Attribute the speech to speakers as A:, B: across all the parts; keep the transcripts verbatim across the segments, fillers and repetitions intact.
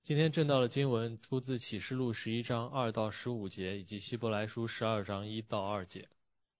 A: 今天正道的经文出自启示录十一章二到十五节，以及希伯来书十二章一到二节。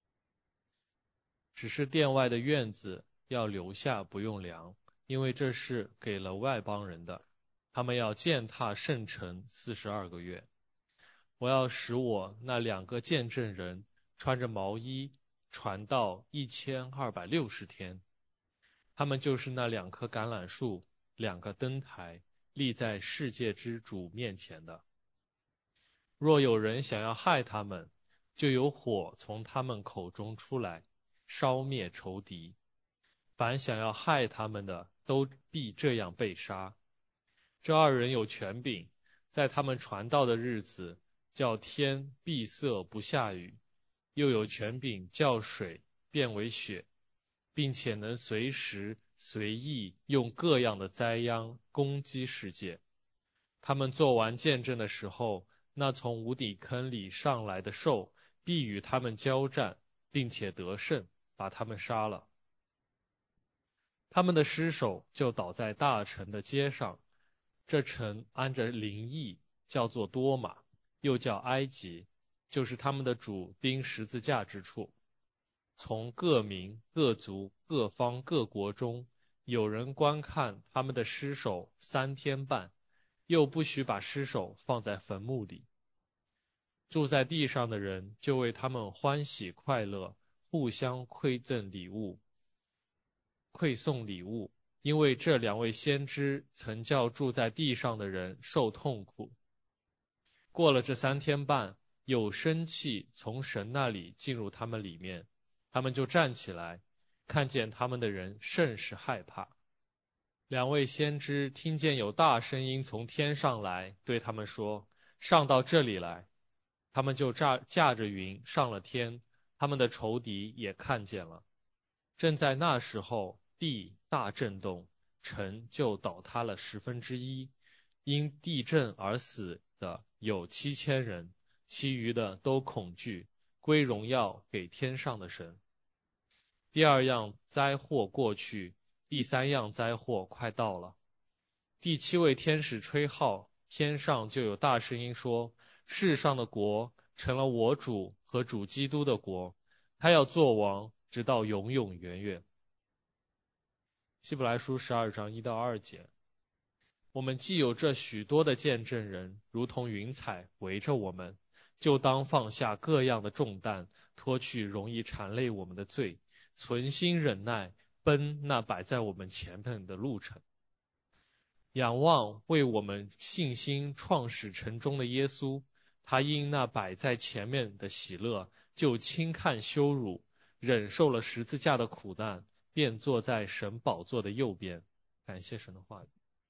A: 只是殿外的院子要留下，不用量，因为这是给了外邦人的。他们要践踏圣城四十二个月。我要使我那两个见证人穿着毛衣传道一千二百六十天。他们就是那两棵橄榄树，两个灯台，立在世界之主面前的。若有人想要害他们，就有火从他们口中出来，烧灭仇敌。凡想要害他们的，都必这样被杀。这二人有权柄，在他们传道的日子，叫天闭塞不下雨，又有权柄叫水变为血，并且能随时随意用各样的灾殃攻击世界。他们做完见证的时候，那从无底坑里上来的兽必与他们交战，并且得胜，把他们杀了。他们的尸首就倒在大城的街上，这城安着灵翼，叫做多马，又叫埃及，就是他们的主钉十字架之处。从各民、各族、各方、各国中，有人观看他们的尸首三天半，又不许把尸首放在坟墓里。住在地上的人就为他们欢喜快乐，互相馈赠礼物，馈送礼物，因为这两位先知曾叫住在地上的人受痛苦。过了这三天半，有生气从神那里进入他们里面，他们就站起来，看见他们的人甚是害怕。两位先知听见有大声音从天上来，对他们说：上到这里来。他们就驾驾着云上了天，他们的仇敌也看见了。正在那时候，地大震动，城就倒塌了十分之一，因地震而死的有七千人，其余的都恐惧，归荣耀给天上的神。第二样灾祸过去，第三样灾祸快到了。第七位天使吹号，天上就有大声音说：世上的国成了我主和主基督的国，他要做王，直到永永远远。希伯来书十二章一到二节。我们既有这许多的见证人，如同云彩围着我们，就当放下各样的重担，脱去容易缠累我们的罪，存心忍耐，奔那摆在我们前面的路程。仰望为我们信心创始成终的耶稣，他因那摆在前面的喜乐，就轻看羞辱，忍受了十字架的苦难，便坐在神宝座的右边。感谢神的话语。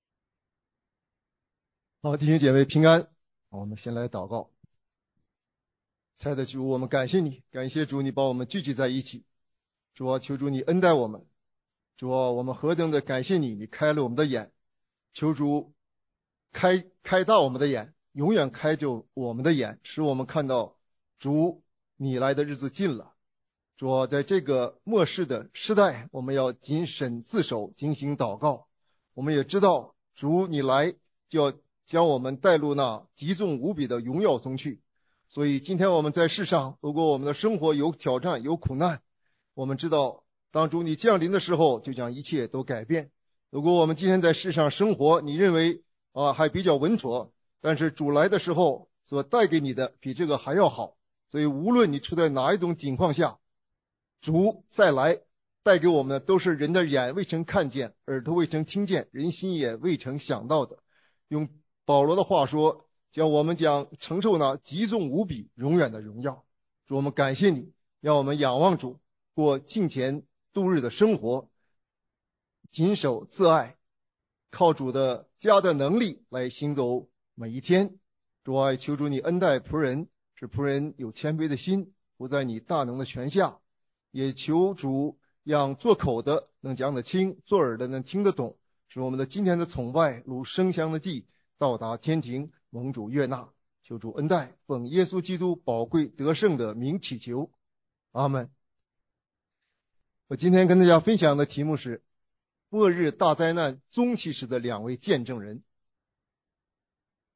B: 好，弟兄姐妹平安。我们先来祷告。亲爱的主，我们感谢你，感谢主，你把我们聚集在一起。主啊，求主你恩待我们。主啊，我们何等的感谢你，你开了我们的眼。求主开开大我们的眼，永远开着我们的眼，使我们看到主你来的日子近了。主啊，在这个末世的时代，我们要谨慎自守，进行祷告。我们也知道主你来就要将我们带入那极重无比的荣耀中去。所以今天我们在世上，如果我们的生活有挑战有苦难，我们知道当主你降临的时候，就将一切都改变。如果我们今天在世上生活，你认为啊还比较稳妥，但是主来的时候所带给你的比这个还要好。所以无论你处在哪一种境况下，主再来带给我们的都是人的眼未曾看见，耳朵未曾听见，人心也未曾想到的。用保罗的话说，叫我们将承受那极重无比永远的荣耀。主，我们感谢你，让我们仰望主，过敬虔度日的生活，谨守自爱，靠主的加的能力来行走每一天。主啊，求主你恩待仆人，使仆人有谦卑的心，不在你大能的权下。也求主让做口的能讲得清，做耳的能听得懂，使我们的今天的崇拜如生香的祭到达天庭，蒙主悦纳。求主恩待，奉耶稣基督宝贵得胜的名祈求，阿们。我今天跟大家分享的题目是末日大灾难中期时的两位见证人。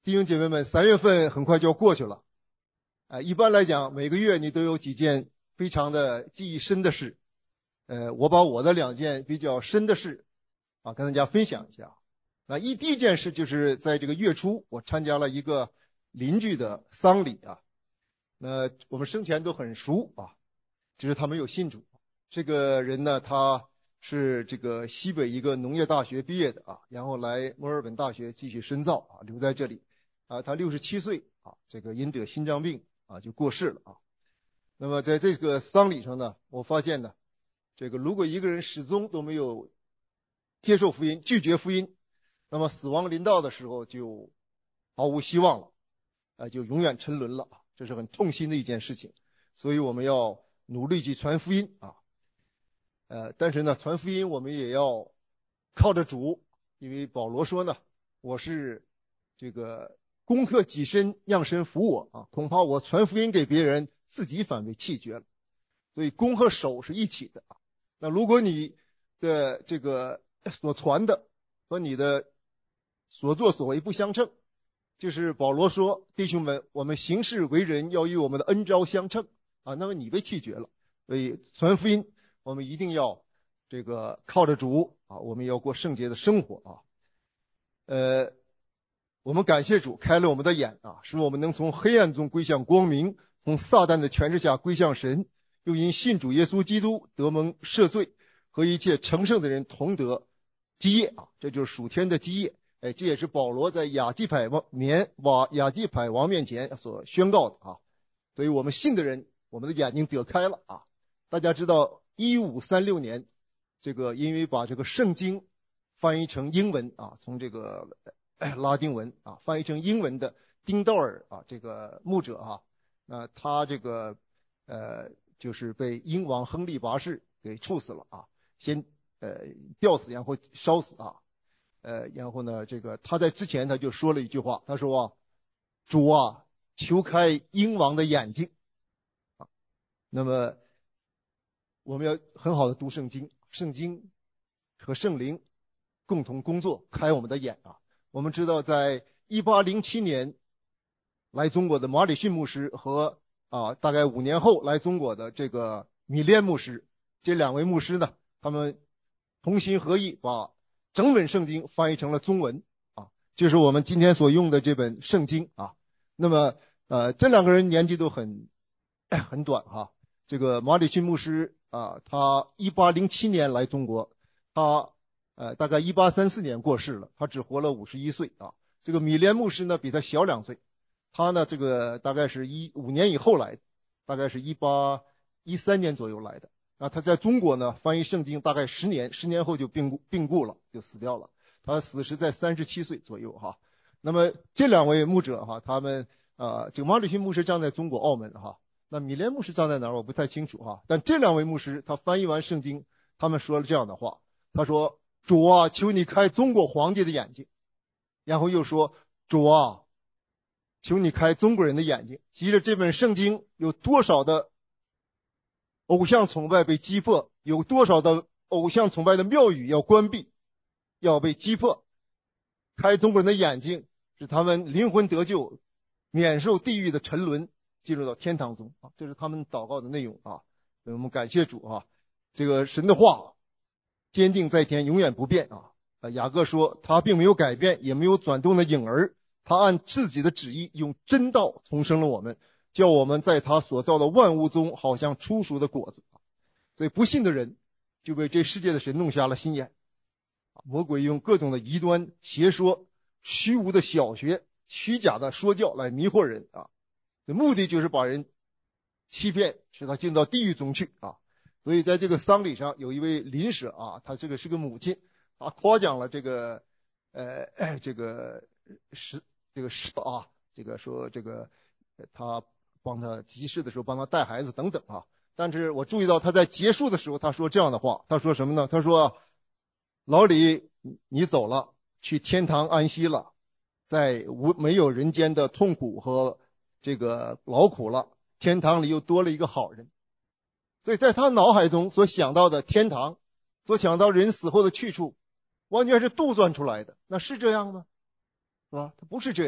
B: 弟兄姐妹们，三月份很快就要过去了。啊，一般来讲，每个月你都有几件非常的记忆深的事。呃，我把我的两件比较深的事啊跟大家分享一下。那一第一件事就是在这个月初，我参加了一个邻居的丧礼啊。那我们生前都很熟啊，只是他没有信主。这个人呢，他是这个西北一个农业大学毕业的啊，然后来墨尔本大学继续深造啊，留在这里啊。他六十七岁啊，这个因得心脏病啊就过世了啊。那么在这个丧礼上呢，我发现呢，这个如果一个人始终都没有接受福音，拒绝福音，那么死亡临到的时候就毫无希望了，啊，就永远沉沦了，这是很痛心的一件事情。所以我们要努力去传福音啊。呃，但是呢，传福音我们也要靠着主，因为保罗说呢，我是这个攻克己身，让神服我啊，恐怕我传福音给别人，自己反被弃绝了。所以攻和守是一起的啊。那如果你的这个所传的和你的所作所为不相称，就是保罗说，弟兄们，我们行事为人要与我们的恩召相称啊，那么你被弃绝了。所以传福音我们一定要这个靠着主啊，我们要过圣洁的生活啊。呃，我们感谢主开了我们的眼啊，使我们能从黑暗中归向光明，从撒旦的权势下归向神，又因信主耶稣基督得蒙赦罪，和一切成圣的人同得基业啊，这就是属天的基业。哎，这也是保罗在亚基柏王面瓦亚基柏王面前所宣告的啊。所以我们信的人，我们的眼睛得开了啊。大家知道一五三六年，这个因为把这个圣经翻译成英文啊，从这个拉丁文啊翻译成英文的丁道尔啊，这个牧者啊，那他这个呃就是被英王亨利八世给处死了啊，先呃吊死然后烧死啊，呃然后呢这个他在之前他就说了一句话，他说啊，主啊，求开英王的眼睛啊。那么我们要很好的读圣经，圣经和圣灵共同工作，开我们的眼啊。我们知道在一八零七年来中国的马里逊牧师和啊大概五年后来中国的这个米连牧师，这两位牧师呢，他们同心合意把整本圣经翻译成了中文啊，就是我们今天所用的这本圣经啊。那么呃这两个人年纪都很很短哈。这个马里逊牧师啊，他一八零七年来中国，他呃大概一八三四年过世了，他只活了五十一岁啊。这个米连牧师呢比他小两岁，他呢这个大概是一五年以后来的，大概是一八一三年左右来的。那他在中国呢翻译圣经大概十年，十年后就病故病故了，就死掉了。他死时在三十七岁左右哈。那么这两位牧者哈，他们呃这个马里逊牧师站在中国澳门哈。那米连牧师站在哪儿我不太清楚哈，但这两位牧师他翻译完圣经，他们说了这样的话，他说，主啊，求你开中国皇帝的眼睛，然后又说，主啊，求你开中国人的眼睛。藉着这本圣经，有多少的偶像崇拜被击破，有多少的偶像崇拜的庙宇要关闭，要被击破，开中国人的眼睛，使他们灵魂得救，免受地狱的沉沦，进入到天堂中啊，这是他们祷告的内容啊。所以我们感谢主啊，这个神的话坚定在天，永远不变啊。雅各说他并没有改变，也没有转动的影儿，他按自己的旨意用真道重生了我们，叫我们在他所造的万物中好像初熟的果子。所以不信的人就被这世界的神弄瞎了心眼，魔鬼用各种的异端邪说、虚无的小学、虚假的说教来迷惑人啊。目的就是把人欺骗，使他进到地狱中去啊。所以在这个丧礼上，有一位邻舍啊，他这个是个母亲啊，夸奖了这个呃这个是这个是啊，这个说这个他帮他急事的时候帮他带孩子等等啊。但是我注意到他在结束的时候他说这样的话，他说什么呢？他说，老李你走了，去天堂安息了，在无没有人间的痛苦和这个劳苦了，天堂里又多了一个好人。所以在他脑海中所想到的天堂，所想到人死后的去处，完全是杜撰出来的。那是这样吗？是吧？他不是这样。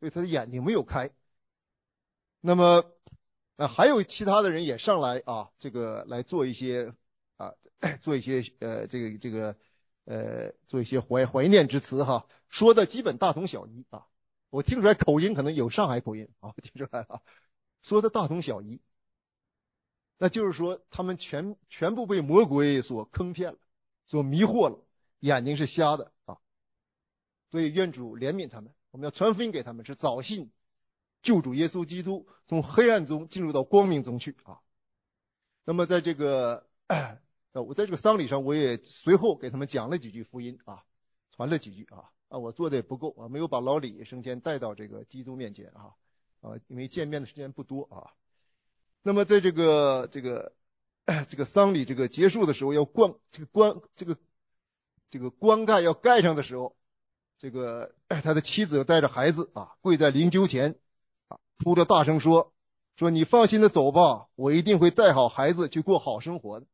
B: 所以他的眼睛没有开。那么啊，还有其他的人也上来啊，这个来做一些啊，做一些呃，这个这个呃，做一些怀怀念之词哈，说的基本大同小异啊。我听出来口音可能有上海口音啊，听出来啊，说的大同小异。那就是说，他们全全部被魔鬼所坑骗了，所迷惑了，眼睛是瞎的啊。所以愿主怜悯他们，我们要传福音给他们，是早信救主耶稣基督，从黑暗中进入到光明中去啊。那么在这个呃，我在这个丧礼上，我也随后给他们讲了几句福音啊，传了几句啊啊，我做的也不够啊，没有把老李生前带到这个基督面前啊啊，因为见面的时间不多啊。那么在这个这个这个丧礼这个结束的时候，要棺这个棺这个这个棺盖要盖上的时候，这个他的妻子带着孩子啊，跪在灵柩前啊，哭着大声说说你放心的走吧，我一定会带好孩子去过好生活的。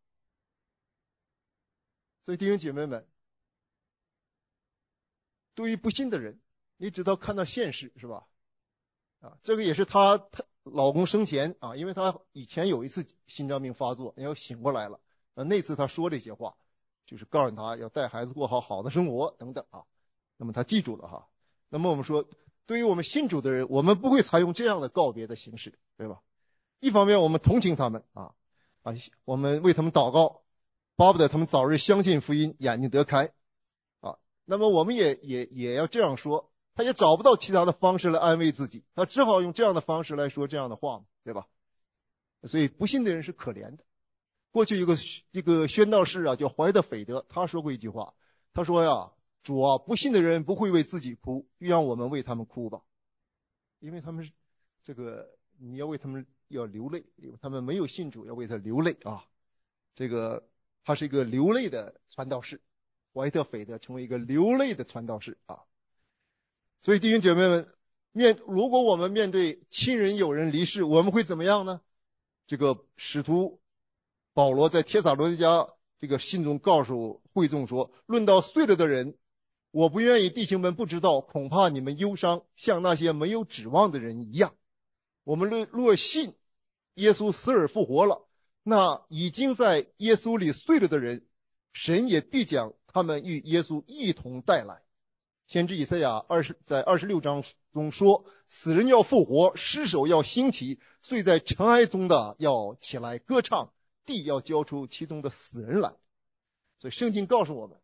B: 所以弟兄姐妹们，对于不信的人，你只要看到现实是吧？啊，这个也是她她老公生前啊，因为她以前有一次心脏病发作，然后醒过来了，啊，那次她说这些话，就是告诉她要带孩子过好好的生活等等啊。那么她记住了哈。那么我们说，对于我们信主的人，我们不会采用这样的告别的形式，对吧？一方面我们同情他们啊啊，我们为他们祷告，巴不得他们早日相信福音，眼睛得开啊。那么我们也也也要这样说。他也找不到其他的方式来安慰自己，他只好用这样的方式来说这样的话，对吧？所以不信的人是可怜的。过去有个一个宣道士啊，叫怀特斐德，他说过一句话，他说呀，主啊，不信的人不会为自己哭，让我们为他们哭吧，因为他们是这个你要为他们要流泪，因为他们没有信主，要为他流泪啊。这个他是一个流泪的传道士，怀特斐德成为一个流泪的传道士啊。所以弟兄姐妹们，面如果我们面对亲人友人离世，我们会怎么样呢？这个使徒保罗在帖撒罗尼迦这个信中告诉会众说，论到睡了的人，我不愿意弟兄们不知道，恐怕你们忧伤，像那些没有指望的人一样。我们若若信耶稣死而复活了，那已经在耶稣里睡了的人，神也必将他们与耶稣一同带来。先知以赛亚二十在二十六章中说，死人要复活，尸首要兴起，睡在尘埃中的要起来歌唱，地要交出其中的死人来。所以圣经告诉我们，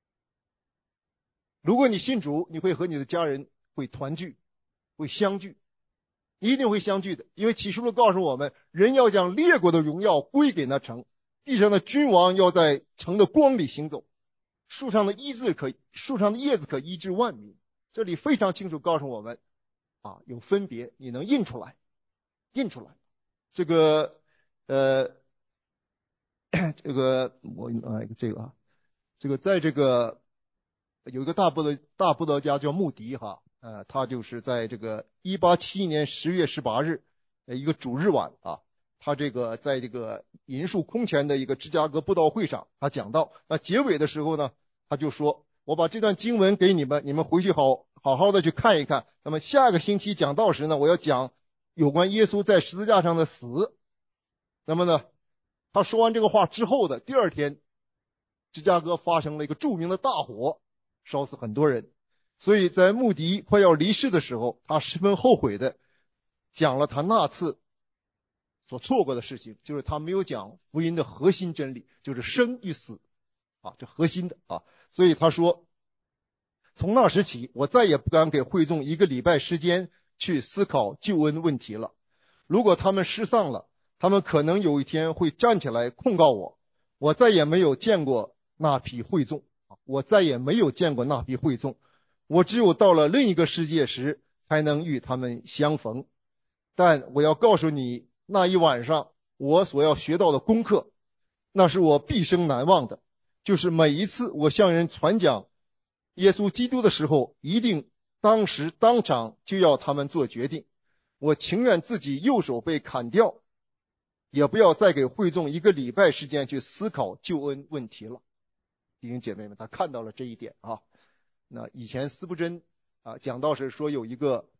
B: 如果你信主，你会和你的家人会团聚，会相聚，一定会相聚的。因为启示录告诉我们，人要将列国的荣耀归给那城，地上的君王要在城的光里行走，树上的医治可树上的叶子可医治万民。这里非常清楚告诉我们啊，有分别，你能印出来，印出来。这个呃，这个我来这个啊，这个在这个有一个大布道大布道家叫穆迪哈，呃，他就是在这个一八七一年十月十八日，呃，一个主日晚啊，他这个在这个银树空前的一个芝加哥布道会上，他讲到，那结尾的时候呢，他就说，我把这段经文给你们，你们回去好好好的去看一看。那么下个星期讲道时呢，我要讲有关耶稣在十字架上的死。那么呢，他说完这个话之后的第二天，芝加哥发生了一个著名的大火，烧死很多人。所以在穆迪快要离世的时候，他十分后悔的讲了他那次所错过的事情，就是他没有讲福音的核心真理，就是生与死啊，这核心的啊。所以他说，从那时起，我再也不敢给会众一个礼拜时间去思考救恩问题了。如果他们失丧了，他们可能有一天会站起来控告我。我再也没有见过那批会众，我再也没有见过那批会众。我只有到了另一个世界时，才能与他们相逢。但我要告诉你，那一晚上我所要学到的功课，那是我毕生难忘的。就是每一次我向人传讲耶稣基督的时候，一定当时当场就要他们做决定。我情愿自己右手被砍掉，也不要再给会众一个礼拜时间去思考救恩问题了。弟兄姐妹们，他看到了这一点啊。那以前司布真啊讲道时说，有一个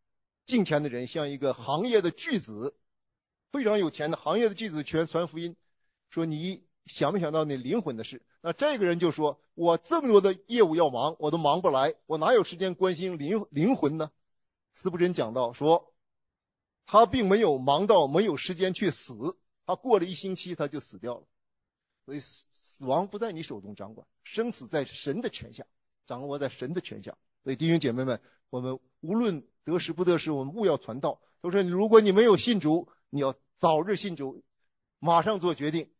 B: 敬虔的人，像一个行业的巨子，非常有钱的行业的巨子全传福音，说你想没想到你灵魂的事？那这个人就说，我这么多的业务要忙，我都忙不来，我哪有时间关心灵灵魂呢？司布真讲到说，他并没有忙到没有时间去死，他过了一星期他就死掉了。所以死死亡不在你手中掌管，生死在神的权下，掌握在神的权下。所以弟兄姐妹们，我们无论得时不得时，我们务要传道。都说如果你没有信主，你要早日信主，马上做决定。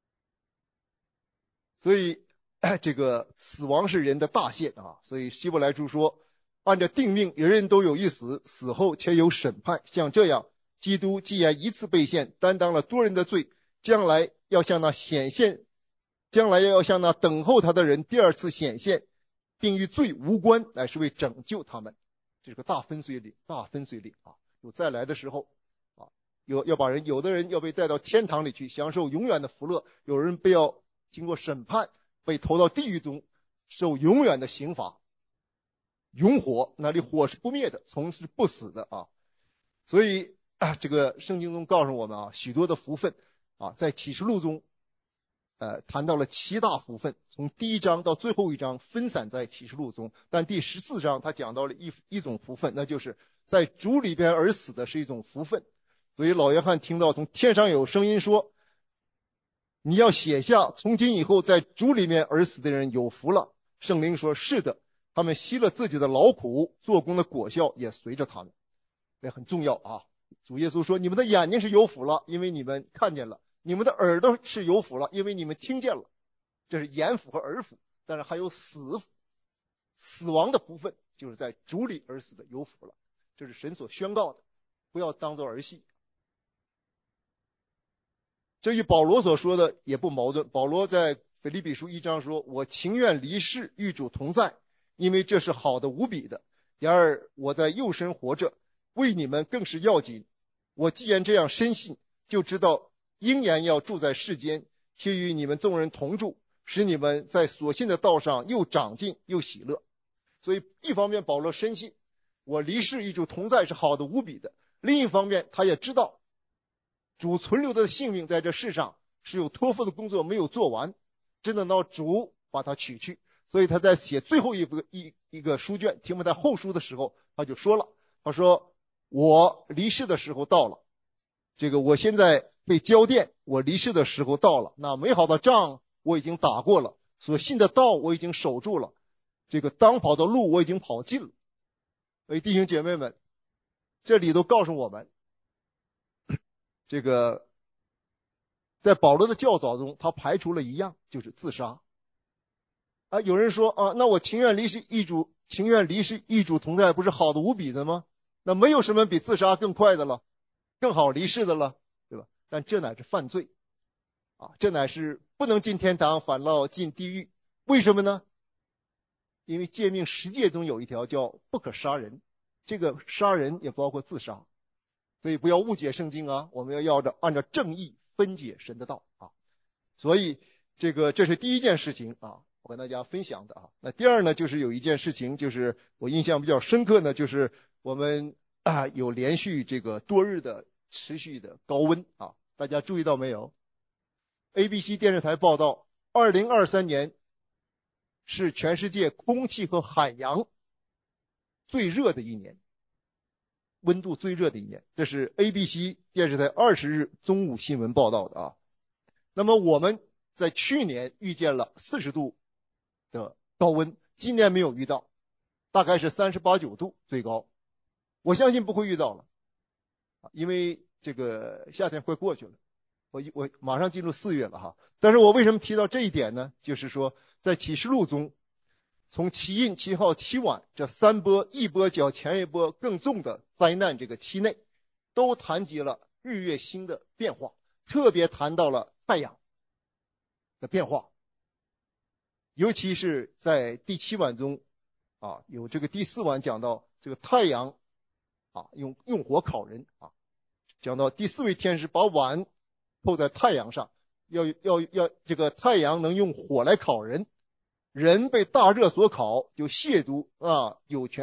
B: 所以这个死亡是人的大限啊。所以希伯来书说，按照定命，人人都有一死，死后且有审判。像这样，基督既然一次被献，担当了多人的罪，将来要向那显现，将来要向那等候他的人第二次显现，并与罪无关，乃是为拯救他们。这是个大分水岭，大分水岭啊！有再来的时候啊，有要把人，有的人要被带到天堂里去享受永远的福乐，有人被要经过审判，被投到地狱中受永远的刑罚，永火，那里火是不灭的，从是不死的啊！所以啊，这个圣经中告诉我们啊，许多的福分啊，在启示录中呃，谈到了七大福分，从第一章到最后一章分散在启示录中，但第十四章他讲到了一一种福分，那就是在主里边而死的是一种福分。所以老约翰听到从天上有声音说，你要写下，从今以后在主里面而死的人有福了。圣灵说，是的，他们息了自己的劳苦，做工的果效也随着他们。这很重要啊！主耶稣说，你们的眼睛是有福了，因为你们看见了；你们的耳朵是有福了，因为你们听见了。这是眼福和耳福，但是还有死福，死亡的福分，就是在主里而死的有福了。这是神所宣告的，不要当作儿戏。这与保罗所说的也不矛盾。保罗在腓立比书一章说，我情愿离世与主同在，因为这是好的无比的。然而我在肉身活着，为你们更是要紧。我既然这样深信，就知道应然要住在世间，且与你们众人同住，使你们在所信的道上又长进又喜乐。所以一方面保罗深信我离世与主同在是好的无比的，另一方面他也知道主存留的性命在这世上是有托付的工作没有做完，真等到主把他取去。所以他在写最后一个一一个书卷提摩太后书的时候，他就说了，他说我离世的时候到了，这个我现在被交奠，我离世的时候到了，那美好的仗我已经打过了，所信的道我已经守住了，这个当跑的路我已经跑尽了。所以弟兄姐妹们，这里都告诉我们，这个在保罗的教导中，他排除了一样，就是自杀。啊，有人说啊，那我情愿离世异主，情愿离世异主同在，不是好的无比的吗？那没有什么比自杀更快的了，更好离世的了，对吧？但这乃是犯罪啊，这乃是不能进天堂，反倒进地狱。为什么呢？因为诫命十诫中有一条叫不可杀人，这个杀人也包括自杀，所以不要误解圣经啊，我们要要着按照正义分解神的道啊。所以这个这是第一件事情啊，我跟大家分享的啊。那第二呢，就是有一件事情，就是我印象比较深刻呢，就是我们啊有连续这个多日的持续的高温啊，大家注意到没有 ？A B C 电视台报道，二零二三年是全世界空气和海洋最热的一年，温度最热的一年，这是 A B C 电视台二十日中午新闻报道的啊。那么我们在去年遇见了四十度的高温，今年没有遇到，大概是三十八九度最高，我相信不会遇到了，因为这个夏天快过去了，我我马上进入四月了哈。但是我为什么提到这一点呢？就是说在启示录中，从七印、七号、七晚这三波，一波较前一波更重的灾难这个期内，都谈及了日月星的变化，特别谈到了太阳的变化，尤其是在第七晚中啊，有这个第四晚讲到这个太阳啊，用用火烤人啊，讲到第四位天使把碗扣在太阳上，要要要这个太阳能用火来烤人，人被大热所烤，就亵渎啊有权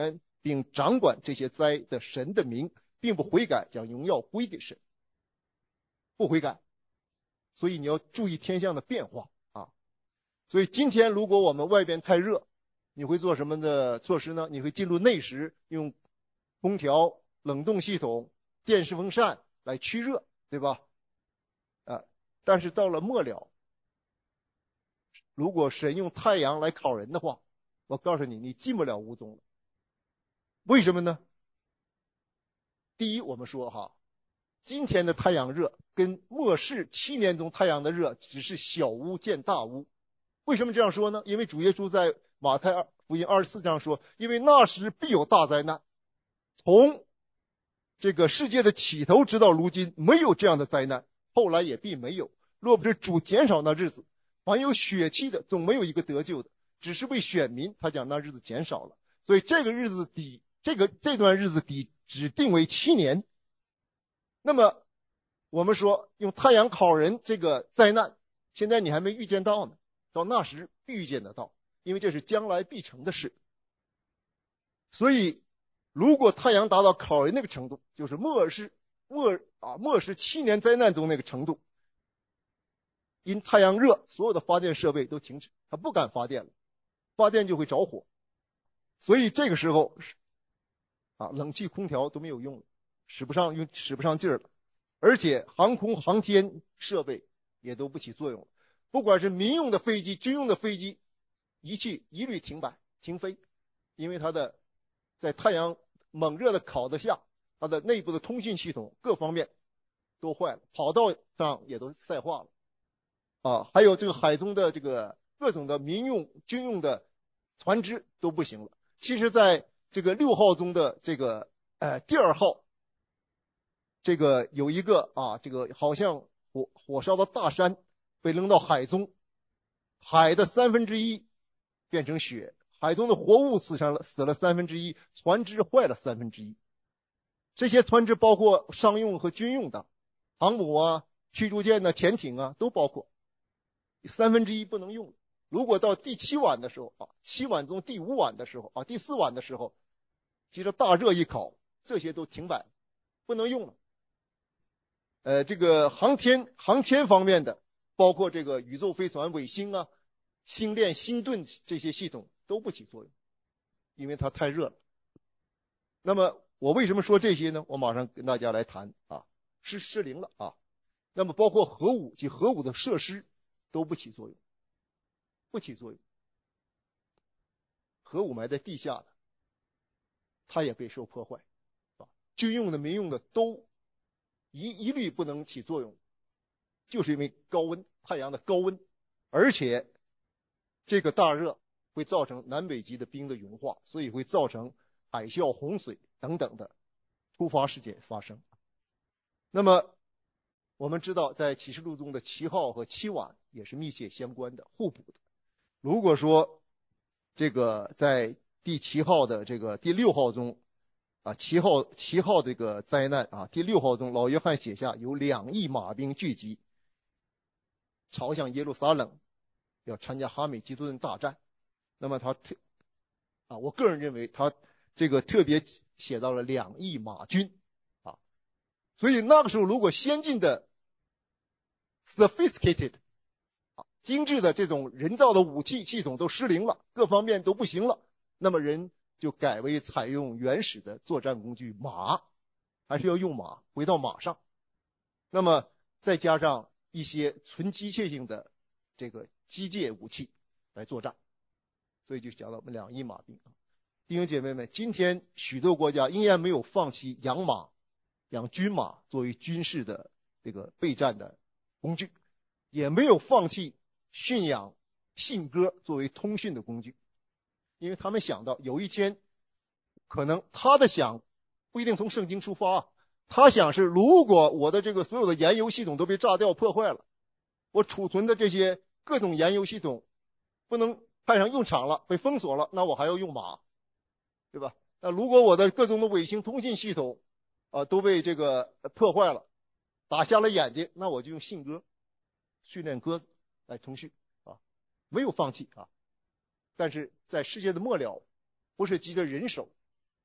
B: 并掌管这些灾的神的名，并不悔改，将荣耀归给神，不悔改。所以你要注意天象的变化啊。所以今天如果我们外边太热，你会做什么的措施呢？你会进入内室，用空调、冷冻系统、电式风扇来驱热，对吧？啊，但是到了末了，如果神用太阳来烤人的话，我告诉你，你进不了无宗了。为什么呢？第一，我们说哈，今天的太阳热跟末世七年中太阳的热只是小巫见大巫。为什么这样说呢？因为主耶稣在马太福音二十四章说，因为那时必有大灾难，从这个世界的起头直到如今没有这样的灾难，后来也必没有。若不是主减少那日子，凡有血气的总没有一个得救的，只是为选民，他讲那日子减少了。所以这个日子底，这个这段日子底只定为七年。那么我们说用太阳烤人这个灾难，现在你还没预见到呢，到那时必预见得到，因为这是将来必成的事。所以如果太阳达到烤人那个程度，就是末世末啊末世七年灾难中那个程度，因太阳热，所有的发电设备都停止，它不敢发电了，发电就会着火。所以这个时候啊，冷气空调都没有用了，使不上用使不上劲儿了，而且航空航天设备也都不起作用了，不管是民用的飞机、军用的飞机，仪器一律停摆停飞，因为它的在太阳猛热的烤的下，它的内部的通讯系统各方面都坏了，跑道上也都赛化了啊，还有这个海中的这个各种的民用、军用的船只都不行了。其实在这个六号中的这个呃第二号，这个有一个啊，这个好像火火烧的大山被扔到海中，海的三分之一变成雪，海中的活物死上了死了三分之一，船只坏了三分之一。这些船只包括商用和军用的，航母啊、驱逐舰呢、潜艇啊都包括，三分之一不能用。如果到第七晚的时候啊，七晚中第五晚的时候啊，第四晚的时候，接着大热一烤，这些都停摆，不能用了。呃，这个航天航天方面的，包括这个宇宙飞船、卫星啊、星链、星盾这些系统都不起作用，因为它太热了。那么我为什么说这些呢？我马上跟大家来谈啊，失失灵了啊。那么包括核武及核武的设施都不起作用，不起作用。核武埋在地下的，它也被受破坏啊。军用的、民用的都一一律不能起作用，就是因为高温，太阳的高温，而且这个大热会造成南北极的冰的融化，所以会造成海啸、洪水等等的突发事件发生。那么我们知道，在启示录中的七号和七晚也是密切相关的、互补的。如果说这个在第七号的这个第六号中啊，七号七号这个灾难啊，第六号中老约翰写下有两亿马兵聚集，朝向耶路撒冷，要参加哈美基顿大战。那么他特啊，我个人认为他这个特别写到了两亿马军啊，所以那个时候如果先进的 sophisticated 啊精致的这种人造的武器系统都失灵了，各方面都不行了，那么人就改为采用原始的作战工具马，还是要用马，回到马上。那么再加上一些纯机械性的这个机械武器来作战，所以就讲到我们两亿马兵。弟兄姐妹们，今天许多国家依然没有放弃养马、养军马作为军事的这个备战的工具，也没有放弃驯养信鸽作为通讯的工具，因为他们想到有一天，可能他的想不一定从圣经出发啊，他想是如果我的这个所有的燃油系统都被炸掉破坏了，我储存的这些各种燃油系统不能派上用场了，被封锁了，那我还要用马，对吧？那如果我的各种的卫星通信系统啊、呃、都被这个破坏了，打瞎了眼睛，那我就用信鸽训练鸽子来通讯啊，没有放弃啊。但是在世界的末了，不是急着人手，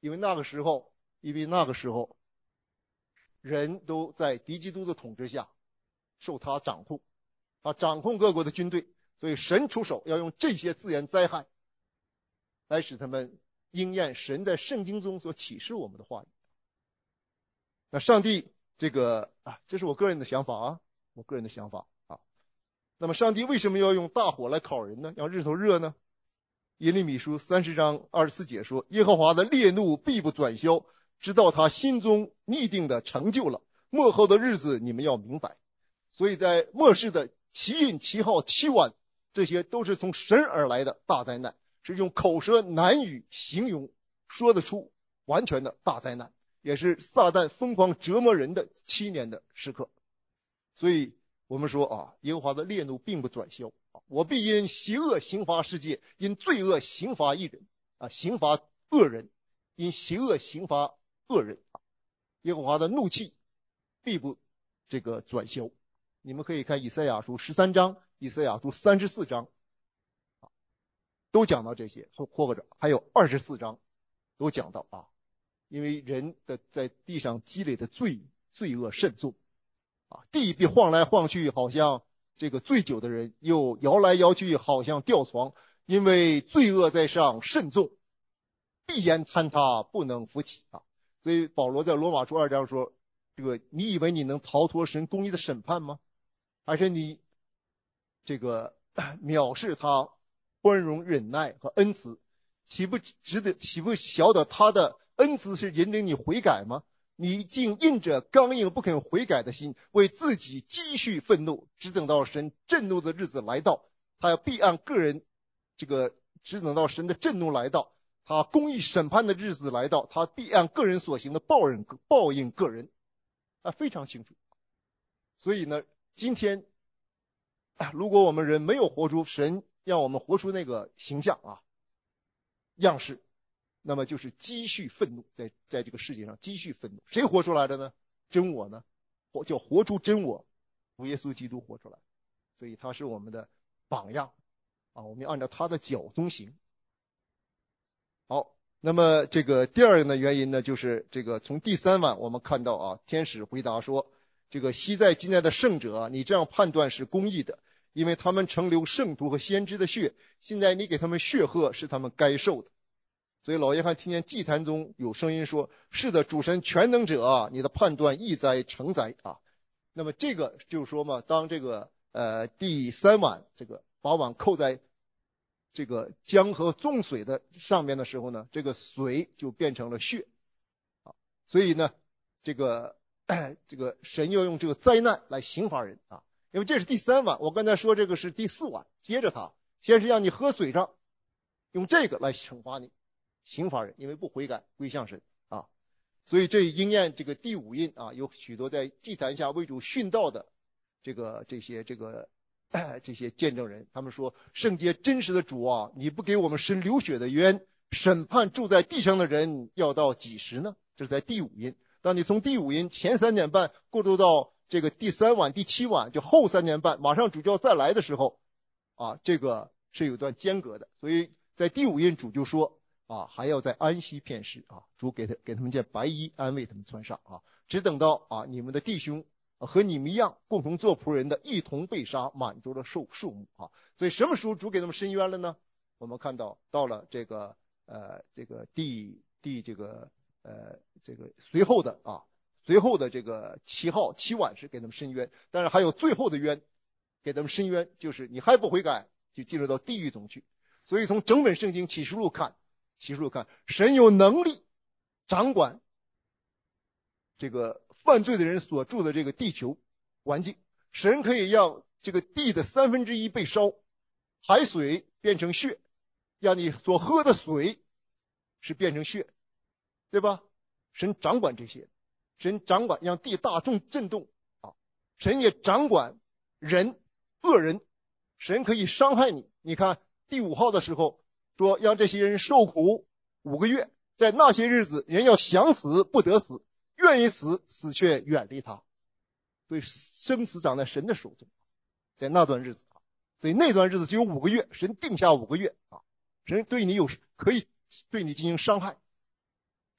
B: 因为那个时候，因为那个时候人都在敌基督的统治下，受他掌控，他掌控各国的军队，所以神出手要用这些自然灾害来使他们应验神在圣经中所启示我们的话语。那上帝这个啊，这是我个人的想法啊，我个人的想法啊。那么上帝为什么要用大火来烤人呢？让日头热呢？耶利米书三十章二十四节说，耶和华的烈怒必不转消，直到他心中拟定的成就了。末后的日子你们要明白。所以在末世的七印、七号、七晚，这些都是从神而来的大灾难，是用口舌难语形容说得出完全的大灾难，也是撒旦疯狂折磨人的七年的时刻。所以我们说啊，耶和华的烈怒并不转消，我必因邪恶刑罚世界，因罪恶刑罚一人啊，刑罚恶人，因邪恶刑罚恶人。耶和华的怒气必不这个转消。你们可以看以赛亚书十三章、以赛亚书三十四章，都讲到这些，或者还有二十四章都讲到啊，因为人的在地上积累的罪罪恶甚重啊，地必晃来晃去，好像这个醉酒的人，又摇来摇去，好像吊床，因为罪恶在上甚重，必然坍塌，不能扶起啊。所以保罗在罗马书二章说，这个你以为你能逃脱神公义的审判吗？还是你这个藐视他宽容忍耐和恩慈，岂不值得岂不晓得他的恩慈是引领你悔改吗？你竟印着刚硬不肯悔改的心，为自己积蓄愤怒，只等到神震怒的日子来到，他要必按个人这个只等到神的震怒来到，他公义审判的日子来到，他必按个人所行的报应报应个人啊，非常清楚。所以呢，今天如果我们人没有活出神让我们活出那个形象啊样式，那么就是积蓄愤怒，在在这个世界上积蓄愤怒。谁活出来的呢？真我呢？活叫活出真我，主耶稣基督活出来，所以他是我们的榜样啊，我们要按照他的脚踪行。好，那么这个第二个呢原因呢，就是这个从第三晚我们看到啊，天使回答说，这个昔在今在的圣者，你这样判断是公义的，因为他们曾流圣徒和先知的血，现在你给他们血喝，是他们该受的。所以老约翰听见祭坛中有声音说，是的，主神全能者啊，你的判断义哉诚哉啊。那么这个就是说嘛，当这个呃第三碗这个把碗扣在这个江河众水的上面的时候呢，这个水就变成了血啊。所以呢这个这个神要用这个灾难来刑罚人啊，因为这是第三碗，我刚才说这个是第四碗，接着它先是让你喝水上，用这个来惩罚你刑罚人，因为不悔改归向神啊。所以这应验这个第五印啊，有许多在祭坛下为主殉道的这个这些这个这些见证人，他们说，圣洁真实的主啊，你不给我们伸流血的冤，审判住在地上的人要到几时呢？这是在第五印。当你从第五印前三年半过渡到这个第三晚第七晚，就后三年半马上主就要再来的时候啊，这个是有段间隔的。所以在第五印主就说啊，还要在安息片时啊，主给他给他们件白衣，安慰他们穿上啊，只等到啊你们的弟兄和你们一样共同做仆人的一同被杀，满足了数数目啊。所以什么时候主给他们伸冤了呢？我们看到到了这个呃这个第第这个呃这个随后的啊随后的这个七号七晚是给他们伸冤，但是还有最后的冤给他们伸冤，就是你还不悔改，就进入到地狱中去。所以从整本圣经启示录看，启示录看，神有能力掌管这个犯罪的人所住的这个地球环境，神可以让这个地的三分之一被烧，海水变成血，让你所喝的水是变成血，对吧？神掌管这些，神掌管让地大众震动啊，神也掌管人恶人，神可以伤害你。你看第五号的时候说，让这些人受苦五个月，在那些日子人要想死不得死，愿意死死却远离他。所以生死长在神的手中，在那段日子，所以那段日子只有五个月，神定下五个月啊，神对你有可以对你进行伤害，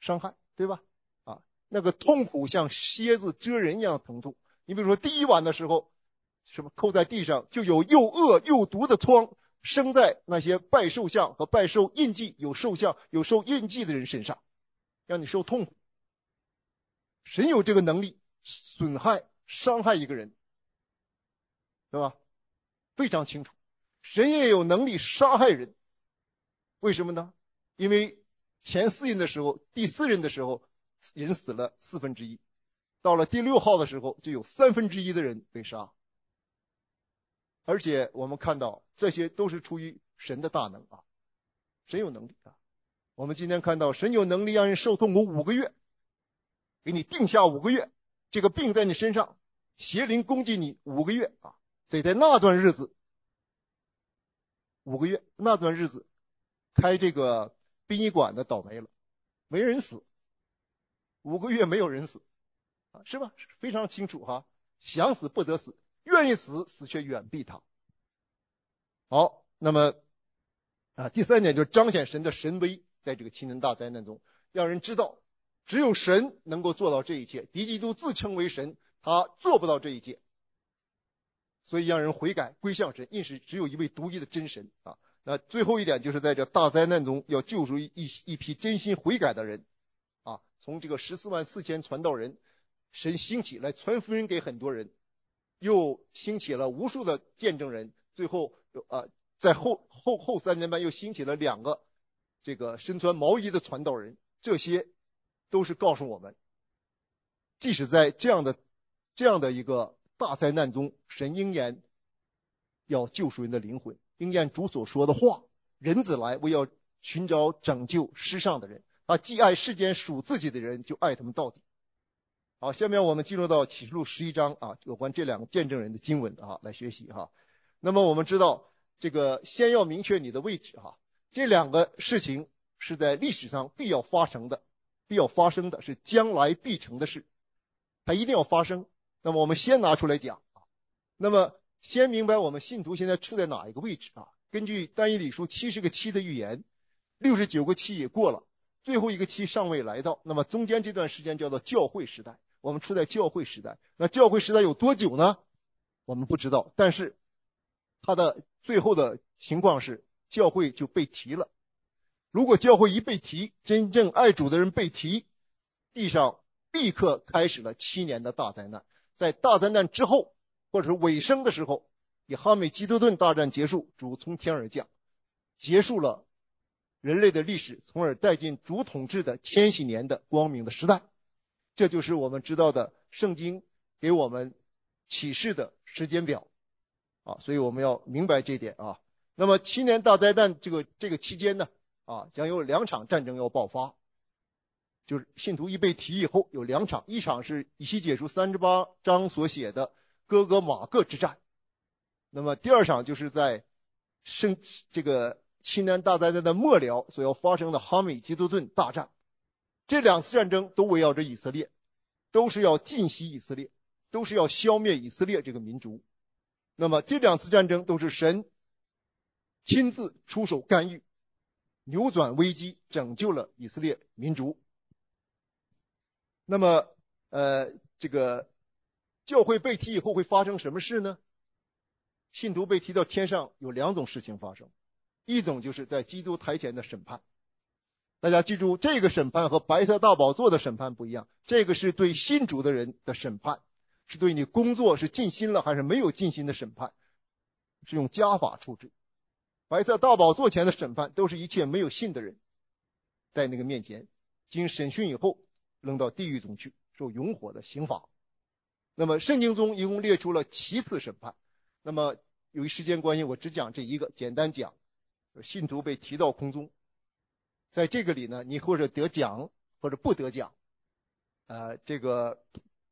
B: 伤害，对吧？啊，那个痛苦像蝎子蛰人一样疼痛。你比如说第一晚的时候，什么扣在地上，就有又恶又毒的疮生在那些拜兽像和拜兽印记、有兽像、有兽印记的人身上，让你受痛苦。神有这个能力损害、伤害一个人，对吧？非常清楚。神也有能力杀害人，为什么呢？因为前四印的时候，第四任的时候，人死了四分之一，到了第六号的时候，就有三分之一的人被杀。而且我们看到这些都是出于神的大能啊，神有能力啊。我们今天看到神有能力让人受痛苦五个月，给你定下五个月，这个病在你身上，邪灵攻击你五个月啊。所以在那段日子，五个月那段日子，开这个殡仪馆的倒霉了，没人死，五个月没有人死，是吧？非常清楚哈，想死不得死，愿意死，死却远避他。好，那么啊，第三点就是彰显神的神威，在这个七年大灾难中，让人知道只有神能够做到这一切，敌基督自称为神，他做不到这一切，所以让人悔改归向神，因是只有一位独一的真神啊。那最后一点就是在这大灾难中要救赎一一批真心悔改的人啊，从这个十四万四千传道人，神兴起来传福音给很多人，又兴起了无数的见证人，最后啊，在后后后三年半又兴起了两个这个身穿毛衣的传道人，这些都是告诉我们，即使在这样的这样的一个大灾难中，神应验要救赎人的灵魂，应验主所说的话，人子来为要寻找拯救世上的人，他既爱世间属自己的人，就爱他们到底。好，下面我们进入到启示录十一章啊，有关这两个见证人的经文啊，来学习哈。那么我们知道，这个先要明确你的位置哈，这两个事情是在历史上必要发生的，必要发生的是将来必成的事，它一定要发生。那么我们先拿出来讲啊，那么先明白我们信徒现在处在哪一个位置啊？根据但以理书七十个七的预言，六十九个七也过了，最后一个期尚未来到，那么中间这段时间叫做教会时代，我们处在教会时代。那教会时代有多久呢？我们不知道，但是它的最后的情况是教会就被提了。如果教会一被提，真正爱主的人被提，地上立刻开始了七年的大灾难。在大灾难之后或者是尾声的时候，以哈美基多顿大战结束，主从天而降，结束了人类的历史，从而带进主统治的千禧年的光明的时代。这就是我们知道的圣经给我们启示的时间表啊，所以我们要明白这一点啊。那么七年大灾难这个这个期间呢啊，将有两场战争要爆发，就是信徒一被提以后有两场，一场是以西结书三十八章所写的哥哥马各之战，那么第二场就是在圣这个七年大灾难的末了所要发生的哈美基多顿大战。这两次战争都围绕着以色列，都是要尽息以色列，都是要消灭以色列这个民族。那么这两次战争都是神亲自出手干预，扭转危机，拯救了以色列民族。那么呃，这个教会被提以后会发生什么事呢？信徒被提到天上有两种事情发生，一种就是在基督台前的审判。大家记住，这个审判和白色大宝座的审判不一样，这个是对信主的人的审判，是对你工作是尽心了还是没有尽心的审判，是用家法处置。白色大宝座前的审判都是一切没有信的人，在那个面前经审讯以后扔到地狱中去，受永火的刑罚。那么圣经中一共列出了七次审判，那么由于时间关系我只讲这一个，简单讲，信徒被提到空中，在这个里呢，你或者得奖或者不得奖，呃，这个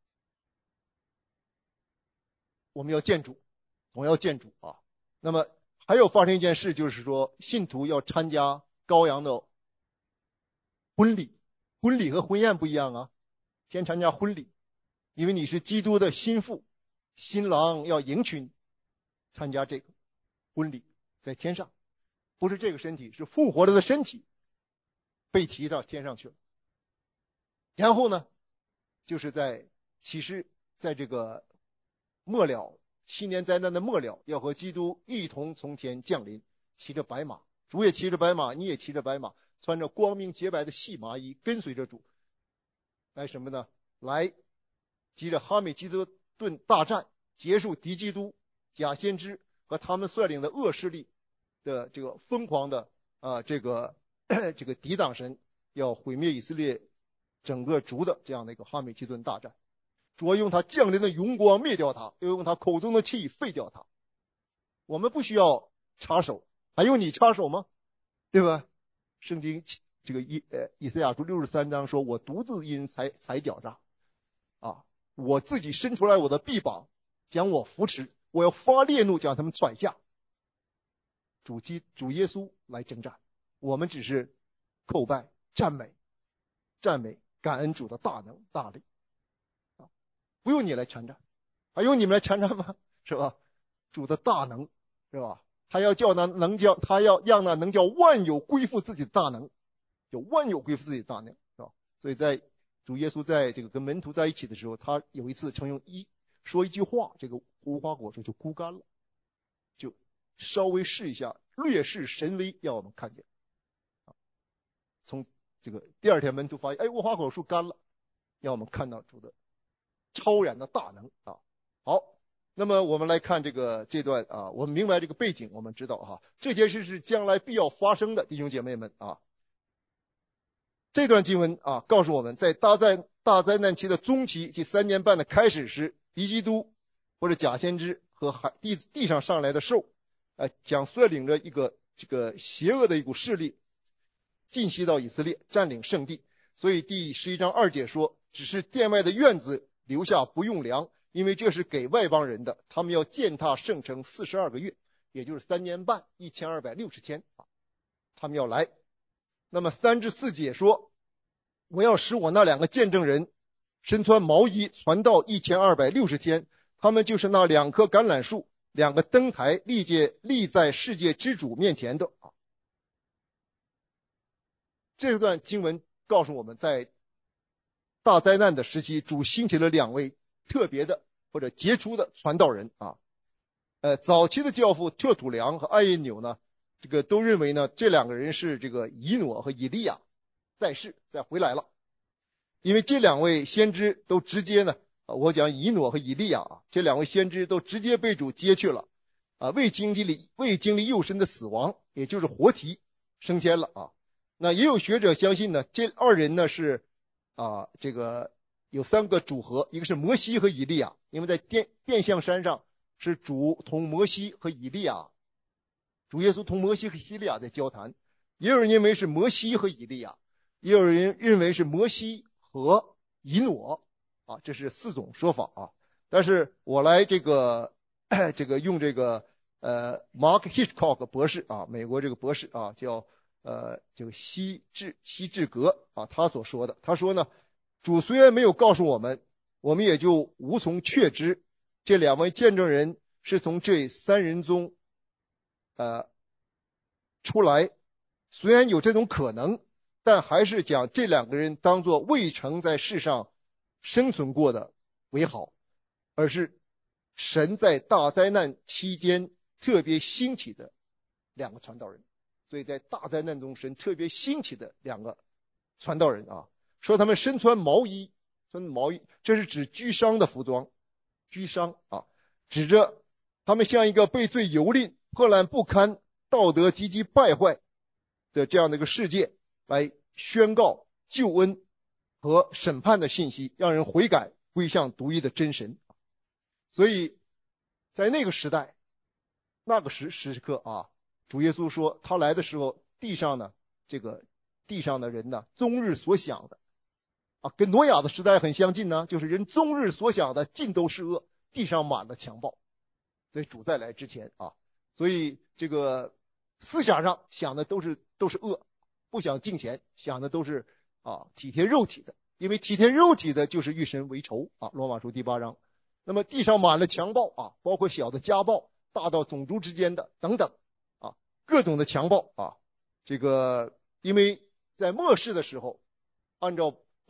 B: 我们要见主，总要见主啊。那么还有发生一件事，就是说信徒要参加羔羊的婚礼，婚礼和婚宴不一样啊，先参加婚礼，因为你是基督的心腹，新郎要迎娶你，参加这个婚礼，在天上，不是这个身体，是复活了的身体被提到天上去了。 然后呢，就是在其实在这个末了七年灾难的末了，要和基督一同从天降临，骑着白马，主也骑着白马，你也骑着白马，穿着光明洁白的细麻衣，跟随着主来什么呢？来急着哈美基多顿大战，结束敌基督、假先知和他们率领的恶势力的这个疯狂的啊、呃、这个这个抵挡神，要毁灭以色列整个族的这样的一个哈美基顿大战。主要用他降临的荣光灭掉他，又用他口中的气废掉他。我们不需要插手，还用你插手吗？对吧？圣经这个以呃以赛亚书六十三章说：“我独自一人踩踩脚渣，啊，我自己伸出来我的臂膀，将我扶持，我要发烈怒，将他们踹下。”主基主耶稣来征战，我们只是叩拜、赞美、赞美、感恩主的大能大力。不用你来参战，还用你们来参战吗？是吧？主的大能，是吧？他要叫那能叫他要让那能叫万有归附自己的大能，有万有归附自己的大能，是吧？所以在主耶稣在这个跟门徒在一起的时候，他有一次曾用一说一句话，这个无花果树就枯干了，就稍微试一下，略试神威，让我们看见。从这个第二天门徒发现，哎，无花果树干了，让我们看到主的超然的大能啊！好，那么我们来看这个这段啊，我们明白这个背景，我们知道哈，这件事是将来必要发生的，弟兄姐妹们啊。这段经文啊，告诉我们在大灾大灾难期的中期即三年半的开始时，敌基督或者假先知和海地地上上来的兽，呃，将率领着一个这个邪恶的一股势力进袭到以色列，占领圣地。所以第十一章二节说，只是殿外的院子留下不用粮，因为这是给外邦人的，他们要践踏圣城四十二个月，也就是三年半，一千二百六十天啊，他们要来。那么三至四节说，我要使我那两个见证人身穿毛衣传道一千二百六十天，他们就是那两棵橄榄树，两个灯台，立界立在世界之主面前的啊。这段经文告诉我们，在大灾难的时期，主兴起了两位特别的或者杰出的传道人啊。呃，早期的教父特土良和艾因纽呢，这个都认为呢，这两个人是这个以诺和以利亚在世再回来了，因为这两位先知都直接呢，我讲以诺和以利亚啊，这两位先知都直接被主接去了啊，未经历未经历肉身的死亡，也就是活体升天了啊。那也有学者相信呢，这二人呢是啊，这个有三个组合，一个是摩西和以利亚，因为在变变象山上是主同摩西和以利亚，主耶稣同摩西和以利亚在交谈。也有人认为是摩西和以利亚，也有人认为是摩西和以诺啊，这是四种说法啊。但是我来这个这个用这个呃 Mark Hitchcock 博士啊，美国这个博士啊，叫呃这个西智西智格啊，他所说的，他说呢，主虽然没有告诉我们，我们也就无从确知这两位见证人是从这三人中呃出来。虽然有这种可能，但还是将这两个人当作未曾在世上生存过的为好，而是神在大灾难期间特别兴起的两个传道人。所以在大灾难中，神特别兴起的两个传道人啊，说他们身穿毛衣，穿毛衣，这是指居丧的服装，居丧啊，指着他们像一个被罪蹂躏、破烂不堪、道德极其败坏的这样的一个世界，来宣告救恩和审判的信息，让人悔改归向独一的真神。所以在那个时代，那个时时刻啊，主耶稣说他来的时候，地上呢这个地上的人呢，终日所想的啊，跟挪亚的时代很相近呢，就是人终日所想的尽都是恶，地上满了强暴。所以主再来之前啊，所以这个思想上想的都是都是恶，不想敬虔，想的都是啊体贴肉体的，因为体贴肉体的就是与神为仇啊。罗马书第八章。那么地上满了强暴啊，包括小的家暴，大到种族之间的等等啊，各种的强暴啊。这个因为在末世的时候，按照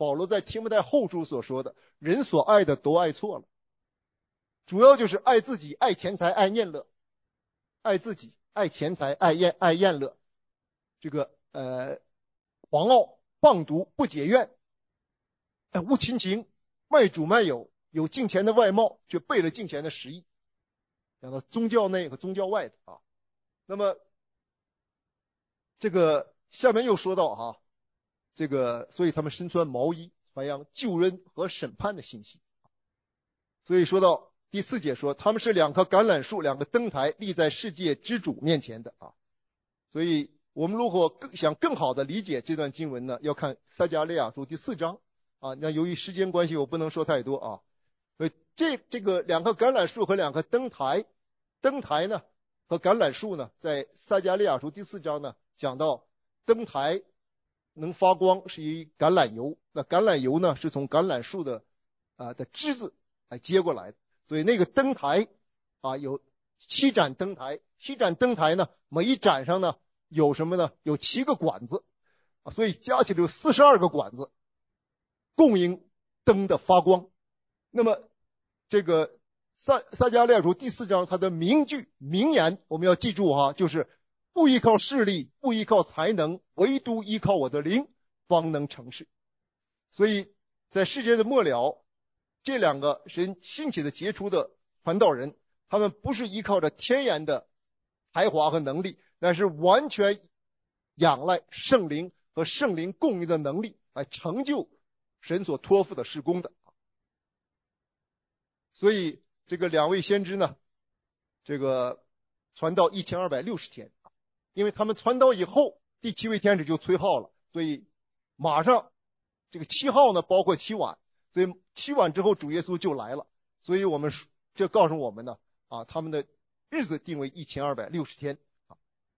B: 保罗在提摩太后书所说的，人所爱的都爱错了，主要就是爱自己、爱钱财、爱宴乐，爱自己、爱钱财、爱宴爱宴乐，这个呃狂傲、放毒、不解怨，哎，无亲情，卖主卖友，有敬钱的外貌，却背了敬钱的实意。讲到宗教内和宗教外的啊。那么这个下面又说到哈、啊，这个所以他们身穿毛衣，传扬救恩和审判的信息。所以说到第四节说，他们是两棵橄榄树，两个灯台，立在世界之主面前的啊。所以我们如果更想更好的理解这段经文呢，要看撒迦利亚书第四章啊。那由于时间关系，我不能说太多啊。所以这这个两棵橄榄树和两棵灯台，灯台呢和橄榄树呢，在撒迦利亚书第四章呢讲到灯台能发光是以橄榄油，那橄榄油呢是从橄榄树的啊、呃、的枝子来接过来的，所以那个灯台啊有七盏灯台，七盏灯台呢每一盏上呢有什么呢？有七个管子啊，所以加起来有四十二个管子供应灯的发光。那么这个撒撒迦利亚书第四章它的名句名言我们要记住哈，就是不依靠势力，不依靠才能，唯独依靠我的灵，方能成事。所以在世界的末了，这两个神兴起的杰出的传道人，他们不是依靠着天然的才华和能力，但是完全仰赖圣灵和圣灵供应的能力来成就神所托付的事工的。所以这个两位先知呢，这个传道一千二百六十天，因为他们传道以后，第七位天使就吹号了，所以马上这个七号呢包括七晚，所以七晚之后主耶稣就来了。所以我们这告诉我们呢啊，他们的日子定为一千二百六十天啊，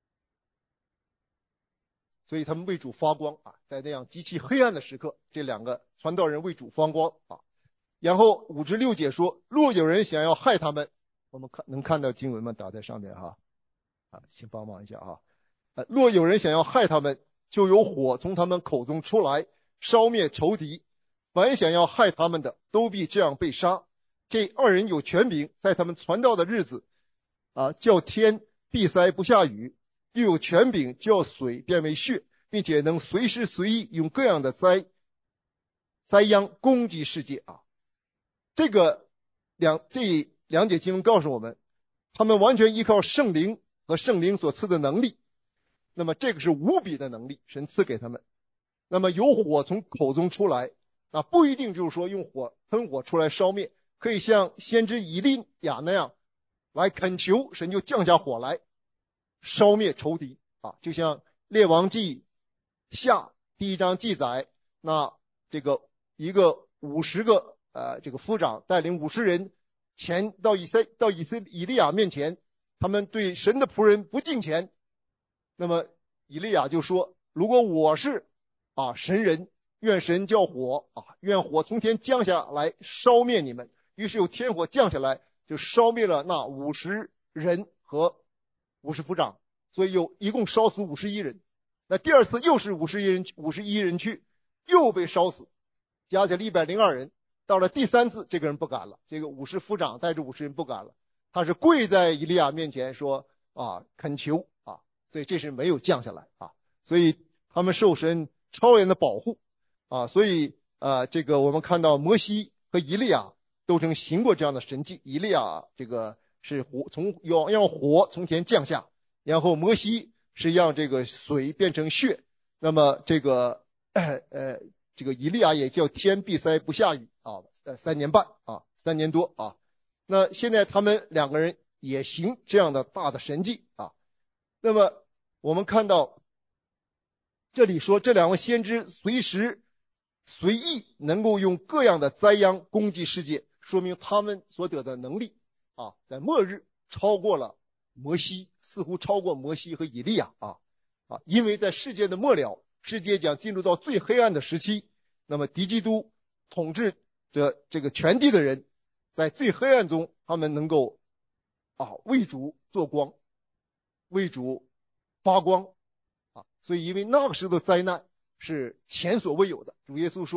B: 所以他们为主发光啊，在那样极其黑暗的时刻，这两个传道人为主发光啊。然后五至六节说，若有人想要害他们，我们看能看到经文吗？打在上面哈啊，请帮忙一下哈。呃，若有人想要害他们，就有火从他们口中出来，烧灭仇敌。凡想要害他们的，都必这样被杀。这二人有权柄，在他们传道的日子啊，叫天闭塞不下雨，又有权柄叫水变为血，并且能随时随意用各样的灾灾殃攻击世界啊。这个两这两节经文告诉我们，他们完全依靠圣灵和圣灵所赐的能力。那么这个是无比的能力，神赐给他们。那么有火从口中出来，啊，不一定就是说用火喷火出来烧灭，可以像先知以利亚那样来恳求，神就降下火来烧灭仇敌啊。就像列王记下第一章记载，那这个一个五十个呃，这个夫长带领五十人前到以色到以色以利亚面前，他们对神的仆人不敬虔。那么以利亚就说，如果我是啊神人，愿神叫火啊，愿火从天降下来烧灭你们。于是有天火降下来，就烧灭了那五十人和五十夫长，所以有一共烧死五十一人。那第二次又是五十一人五十一人去，又被烧死，加起来一百零二人。到了第三次，这个人不敢了，这个五十夫长带着五十人不敢了，他是跪在以利亚面前说啊，恳求啊，所以这是没有降下来啊，所以他们受神超人的保护啊，所以啊，这个我们看到摩西和以利亚都曾行过这样的神迹。以利亚这个是火从要让火从天降下，然后摩西是让这个水变成血，那么这个呃呃这个以利亚也叫天闭塞不下雨啊，呃三年半啊，三年多啊。那现在他们两个人也行这样的大的神迹啊。那么我们看到这里说，这两位先知随时随意能够用各样的灾殃攻击世界，说明他们所得的能力啊，在末日超过了摩西，似乎超过摩西和以利亚啊啊，因为在世界的末了，世界将进入到最黑暗的时期，那么敌基督统治着这个全地的人，在最黑暗中，他们能够啊为主做光，为主发光啊。所以因为那个时候的灾难是前所未有的，主耶稣说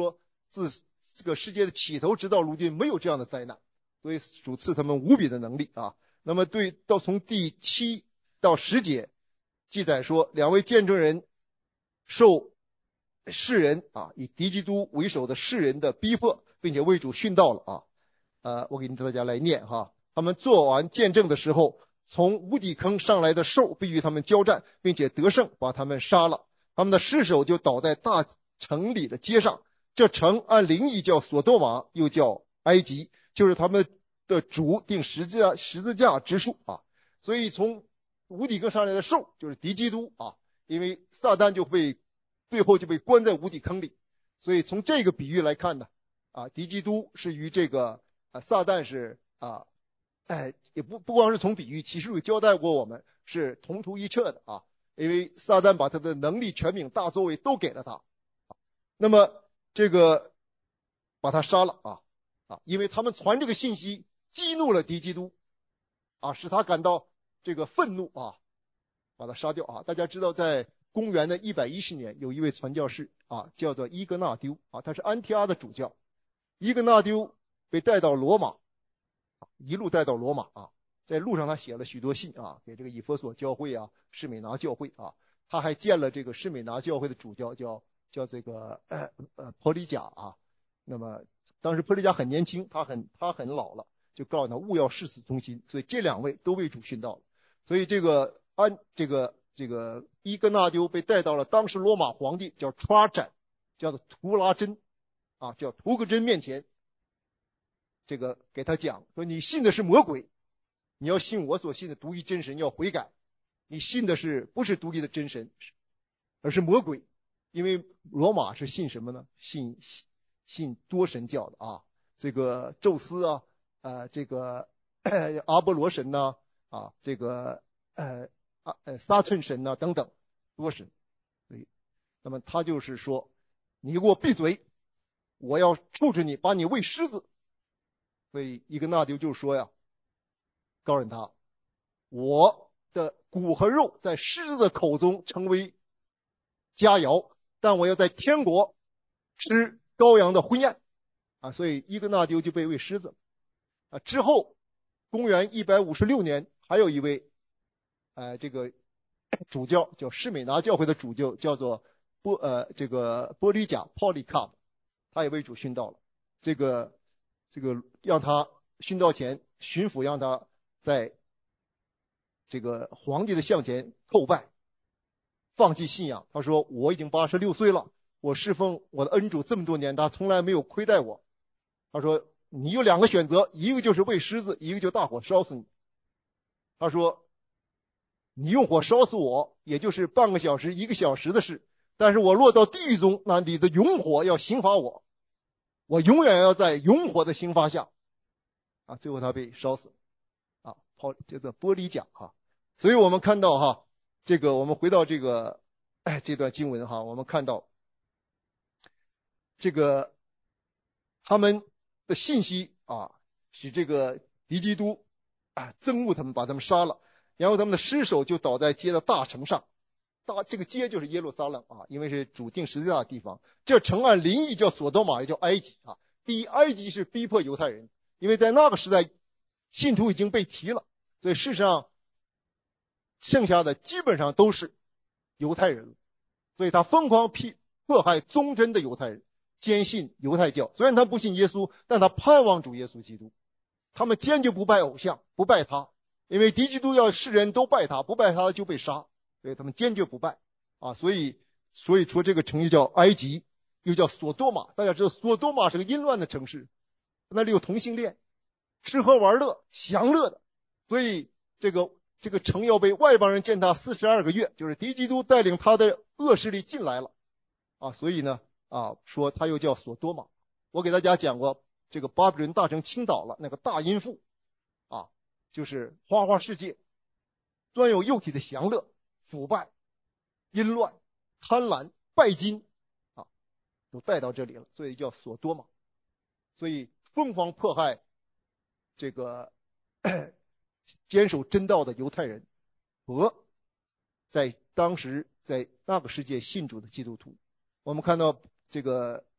B: 自这个世界的起头直到如今没有这样的灾难，所以主赐他们无比的能力啊。那么对到从第七到十节记载说，两位见证人受世人啊以敌基督为首的世人的逼迫，并且为主殉道了啊。呃，我给大家来念哈。他们做完见证的时候，从无底坑上来的兽必与他们交战，并且得胜，把他们杀了。他们的尸首就倒在大城里的街上。这城按灵意叫索多玛，又叫埃及，就是他们的主定十字架十字架之处啊。所以从无底坑上来的兽就是敌基督啊，因为撒旦就被最后就被关在无底坑里。所以从这个比喻来看呢，啊，敌基督是与这个啊撒旦是啊，哎，也不不光是从比喻，启示录交代过我们是同出一辙的啊。因为撒旦把他的能力、权柄、大作为都给了他，那么这个把他杀了啊啊，因为他们传这个信息激怒了敌基督啊，使他感到这个愤怒啊，把他杀掉啊。大家知道，在公元的一百一十年，有一位传教士啊，叫做伊格纳丢啊，他是安提阿的主教。伊格纳丢被带到罗马，一路带到罗马啊。在路上他写了许多信啊，给这个以弗所教会啊、士美拿教会啊。他还见了这个士美拿教会的主教，叫叫这个呃呃波利贾啊。那么当时波利贾很年轻，他很他很老了，就告诉他勿要誓死忠心。所以这两位都为主殉道了。所以这个安这个这个伊格纳丢被带到了当时罗马皇帝叫查展，叫做图拉真啊，叫图格真面前，这个给他讲说，你信的是魔鬼。你要信我所信的独一真神，要悔改。你信的是不是独一的真神，而是魔鬼？因为罗马是信什么呢？信信多神教的啊，这个宙斯啊，呃，这个呃阿波罗神呐、啊，啊，这个呃啊呃撒顿神呐、啊、等等多神。所以，那么他就是说，你给我闭嘴，我要处置你，把你喂狮子。所以伊格纳丢就说呀。告诉他，我的骨和肉在狮子的口中成为佳肴，但我要在天国吃羔羊的婚宴啊！所以伊格纳丢就被喂狮子啊。之后，公元一百五十六年，还有一位呃这个主教叫士美拿教会的主教，叫做波呃这个波利贾 Polycarp， 他也为主殉道了。这个这个让他殉道前，巡抚让他在这个皇帝的像前叩拜，放弃信仰。他说，我已经八十六岁了，我侍奉我的恩主这么多年，他从来没有亏待我。他说，你有两个选择，一个就是喂狮子，一个就大火烧死你。他说，你用火烧死我，也就是半个小时一个小时的事，但是我落到地狱中，那你的永火要刑罚我，我永远要在永火的刑罚下啊。最后他被烧死啊，抛叫做玻璃甲哈。所以我们看到哈，这个我们回到这个哎这段经文哈，我们看到这个他们的信息啊，使这个敌基督啊憎恶他们，把他们杀了，然后他们的尸首就倒在街的大城上。大这个街就是耶路撒冷啊，因为是主定十字架的地方。这城按邻义叫索多玛，也叫埃及啊。第一，埃及是逼迫犹太人，因为在那个时代信徒已经被提了，所以事实上剩下的基本上都是犹太人，所以他疯狂批迫害忠贞的犹太人，坚信犹太教。虽然他不信耶稣，但他盼望主耶稣基督。他们坚决不拜偶像，不拜他，因为敌基督要世人都拜他，不拜他就被杀，所以他们坚决不拜啊。所以所以说这个城又叫埃及，又叫索多玛。大家知道索多玛是个淫乱的城市，那里有同性恋，吃喝玩乐享乐的，所以这个这个城要被外邦人践踏四十二个月，就是敌基督带领他的恶势力进来了啊。所以呢啊，说他又叫索多玛。我给大家讲过，这个巴比伦大城倾倒了，那个大淫妇啊，就是花花世界，专有肉体的享乐、腐败、淫乱、贪婪、拜金啊，都带到这里了，所以叫索多玛。所以疯狂迫害这个坚守真道的犹太人和在当时在那个世界信主的基督徒。我们看到这个呃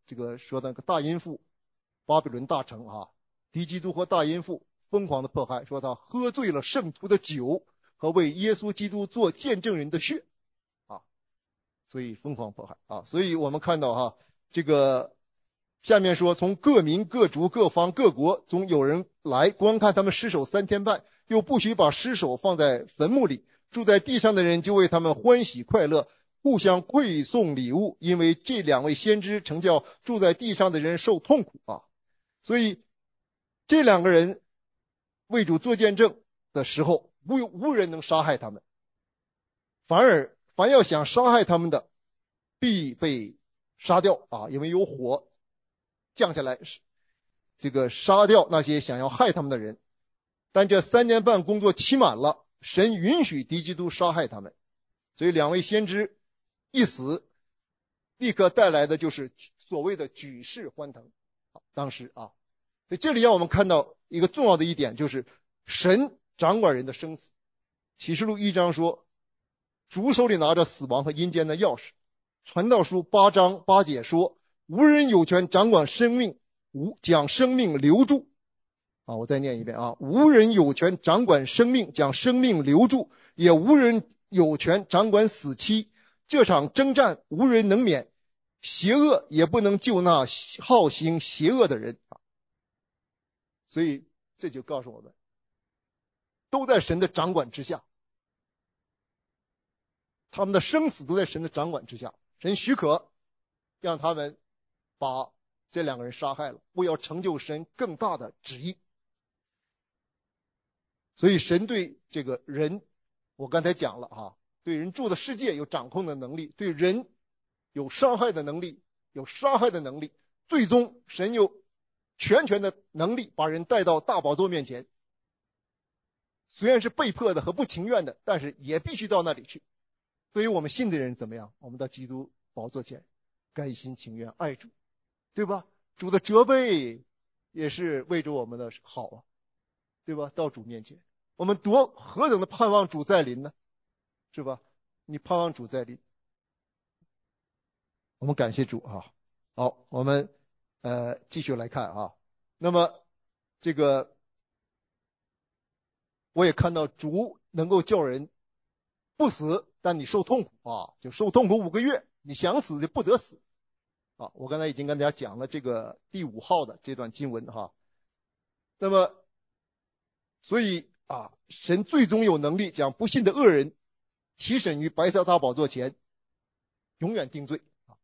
B: 这个说那个大淫妇巴比伦大城啊，敌基督和大淫妇疯狂的迫害，说他喝醉了圣徒的酒和为耶稣基督做见证人的血啊，所以疯狂迫害啊。所以我们看到哈，这个下面说，从各民各族各方各国总有人来观看他们尸首三天半，又不许把尸首放在坟墓里，住在地上的人就为他们欢喜快乐，互相馈送礼物，因为这两位先知曾叫住在地上的人受痛苦啊。所以这两个人为主做见证的时候，无无人能杀害他们，反而凡要想杀害他们的必被杀掉啊，因为有火降下来，这个杀掉那些想要害他们的人。但这三年半工作期满了，神允许敌基督杀害他们，所以两位先知一死，立刻带来的就是所谓的举世欢腾。当时啊，所以这里让我们看到一个重要的一点，就是神掌管人的生死。启示录一章说，主手里拿着死亡和阴间的钥匙。传道书八章八节说，无人有权掌管生命，无将生命留住啊！我再念一遍啊，无人有权掌管生命，将生命留住，也无人有权掌管死期。这场征战无人能免，邪恶也不能救那好行邪恶的人啊！所以这就告诉我们，都在神的掌管之下，他们的生死都在神的掌管之下。神许可让他们把这两个人杀害了，为要成就神更大的旨意。所以神对这个人，我刚才讲了啊，对人住的世界有掌控的能力，对人有伤害的能力，有杀害的能力。最终神有全权的能力把人带到大宝座面前，虽然是被迫的和不情愿的，但是也必须到那里去。对于我们信的人怎么样？我们到基督宝座前甘心情愿爱主，对吧？主的责备也是为着我们的好啊，对吧？到主面前，我们多何等的盼望主再临呢，是吧？你盼望主再临，我们感谢主啊。好，我们呃继续来看啊。那么这个我也看到主能够叫人不死，但你受痛苦啊，就受痛苦五个月，你想死就不得死啊。我刚才已经跟大家讲了这个第五号的这段经文哈。那么所以啊，神最终有能力将不信的恶人提审于白色大宝座前，永远定罪啊。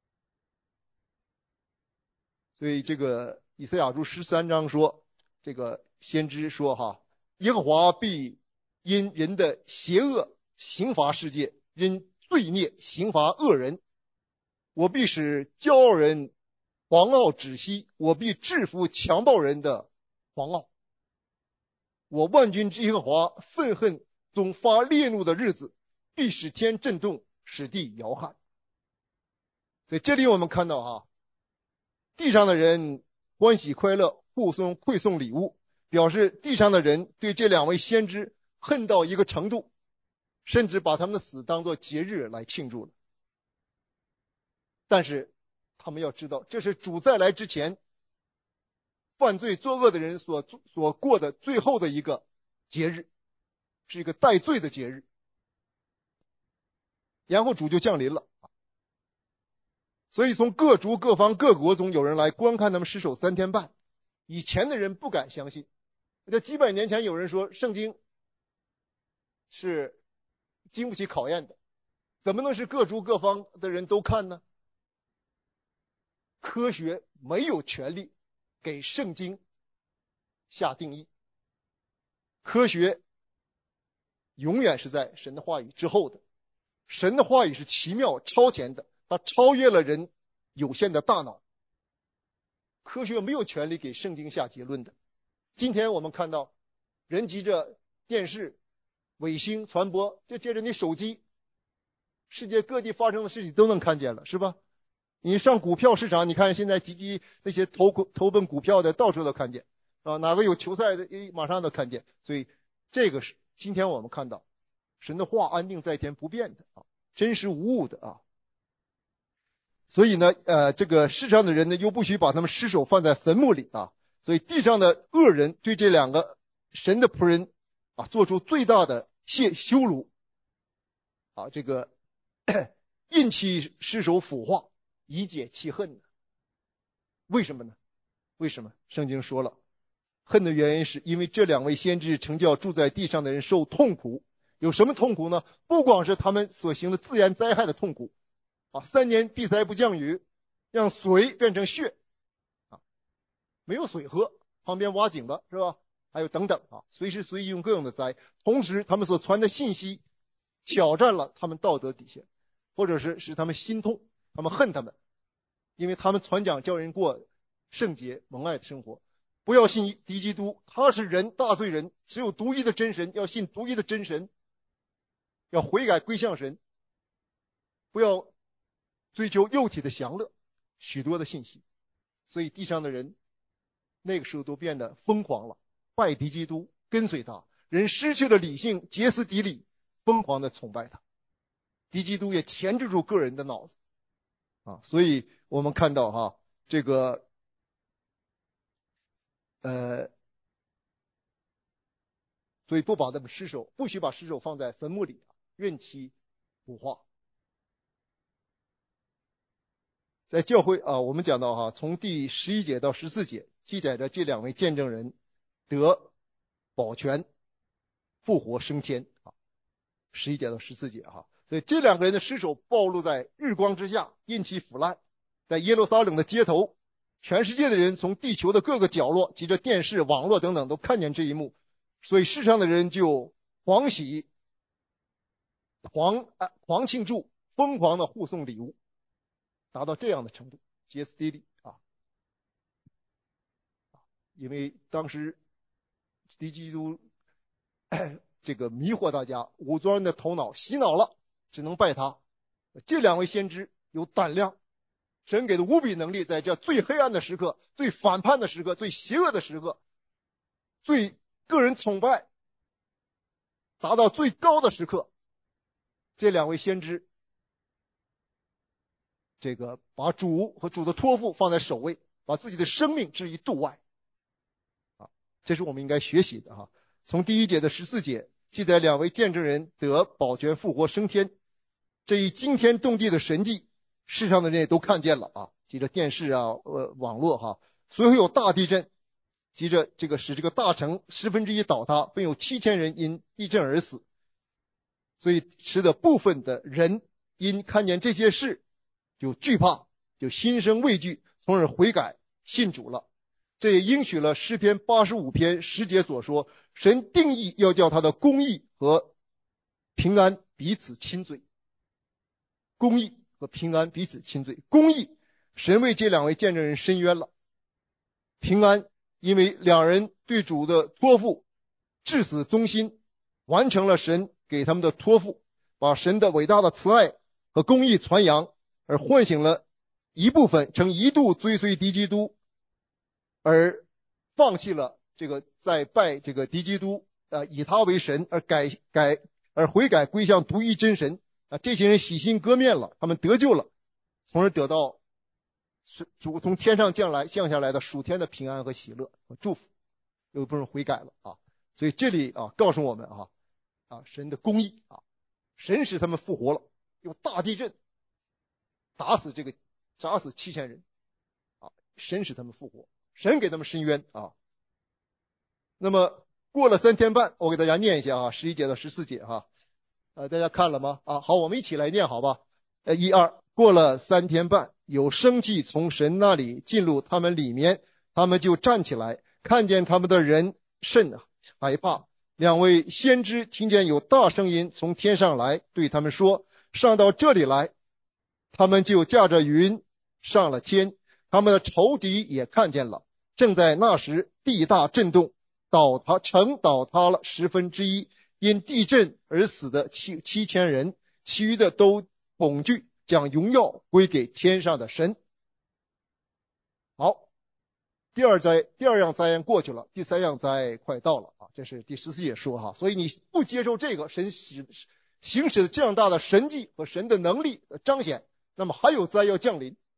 B: 所以这个以赛亚书十三章说，这个先知说哈，耶和华必因人的邪恶刑罚世界，因罪孽刑罚恶人。我必使骄傲人狂傲止息，我必制服强暴人的狂傲。我万军之耶和华愤恨总发烈怒的日子，必使天震动，使地摇撼。在这里我们看到哈，地上的人欢喜快乐，互送馈送礼物，表示地上的人对这两位先知恨到一个程度，甚至把他们的死当作节日来庆祝了。但是他们要知道，这是主再来之前犯罪作恶的人所所过的最后的一个节日，是一个代罪的节日，然后主就降临了。所以从各族各方各国中有人来观看他们尸首三天半。以前的人不敢相信，这几百年前有人说圣经是经不起考验的，怎么能是各族各方的人都看呢？科学没有权利给圣经下定义，科学永远是在神的话语之后的。神的话语是奇妙超前的，它超越了人有限的大脑，科学没有权利给圣经下结论的。今天我们看到人急着电视卫星传播，就借着你手机，世界各地发生的事情都能看见了，是吧？你上股票市场，你看现在积极那些投投奔股票的到处都看见啊，哪个有球赛的马上都看见。所以这个是今天我们看到神的话安定在天不变的啊，真实无误的啊。 所以呢，呃，这个世上的人呢，又不许把他们尸首放在坟墓里啊。所以地上的恶人对这两个神的仆人啊，做出最大的谢羞辱啊，这个印其尸首腐化，以解其恨。为什么呢？为什么？圣经说了，恨的原因是因为这两位先知曾叫住在地上的人受痛苦。有什么痛苦呢？不光是他们所行的自然灾害的痛苦啊，三年闭塞不降雨，让水变成血啊，没有水喝，旁边挖井的是吧？还有等等啊，随时随地用各种的灾。同时他们所传的信息挑战了他们道德底线，或者是使他们心痛，他们恨他们，因为他们传讲叫人过圣洁蒙爱的生活。不要信敌基督，他是人，大罪人，只有独一的真神，要信独一的真神，要悔改归向神，不要追求肉体的享乐，许多的信息。所以地上的人那个时候都变得疯狂了，拜敌基督，跟随他，人失去了理性，歇斯底里，疯狂的崇拜他。敌基督也钳制住个人的脑子啊，所以我们看到哈，这个呃，所以不把他们尸首，不许把尸首放在坟墓里，任其腐化。在教会啊，我们讲到哈，从第十一节到十四节记载着这两位见证人得保全、复活、升天啊。十一节到十四节哈，所以这两个人的尸首暴露在日光之下，因其腐烂，在耶路撒冷的街头，全世界的人从地球的各个角落，及着电视、网络等等，都看见这一幕，所以世上的人就狂喜、狂啊狂庆祝、疯狂的互送礼物。达到这样的程度，歇斯底里啊！因为当时敌基督这个迷惑大家，武装人的头脑洗脑了，只能拜他。这两位先知有胆量，神给的无比能力，在这最黑暗的时刻、最反叛的时刻、最邪恶的时刻、最个人崇拜达到最高的时刻，这两位先知这个把主和主的托付放在首位，把自己的生命置于度外啊，这是我们应该学习的哈。从第一节的十四节记载两位见证人得保全、复活、升天，这一惊天动地的神迹，世上的人也都看见了啊，记着电视啊、呃网络哈。随后有大地震，记着这个使这个大城十分之一倒塌，并有七千人因地震而死，所以使得部分的人因看见这些事就惧怕，就心生畏惧，从而悔改信主了。这也应许了诗篇八十五篇十节所说，神定义要叫他的公义和平安彼此亲嘴。公义和平安彼此亲嘴。公义，神为这两位见证人伸冤了。平安，因为两人对主的托付至死忠心，完成了神给他们的托付，把神的伟大的慈爱和公义传扬，而唤醒了一部分曾一度追随敌基督而放弃了这个在拜这个敌基督呃以他为神而改改而悔改归向独一真神啊，这些人洗心革面了，他们得救了，从而得到主从天上降来降下来的属天的平安和喜乐和祝福。有一部分人悔改了啊，所以这里啊告诉我们啊啊神的公义啊，神使他们复活了，有大地震打死这个砸死七千人啊，神使他们复活，神给他们伸冤啊。那么过了三天半，我给大家念一下啊，十一节到十四节哈，呃，大家看了吗？啊，好，我们一起来念好吧？呃，一二，过了三天半，有生气从神那里进入他们里面，他们就站起来，看见他们的人甚害怕。两位先知听见有大声音从天上来，对他们说：“上到这里来。”他们就驾着云上了天，他们的仇敌也看见了。正在那时，地大震动，倒塌城倒塌了十分之一，因地震而死的七七千人，其余的都恐惧，将荣耀归给天上的神。好，第二灾第二样灾殃过去了，第三样灾快到了啊，这是第十四节说哈。所以你不接受这个神使行使的这样大的神迹和神的能力的彰显，那么还有灾要降临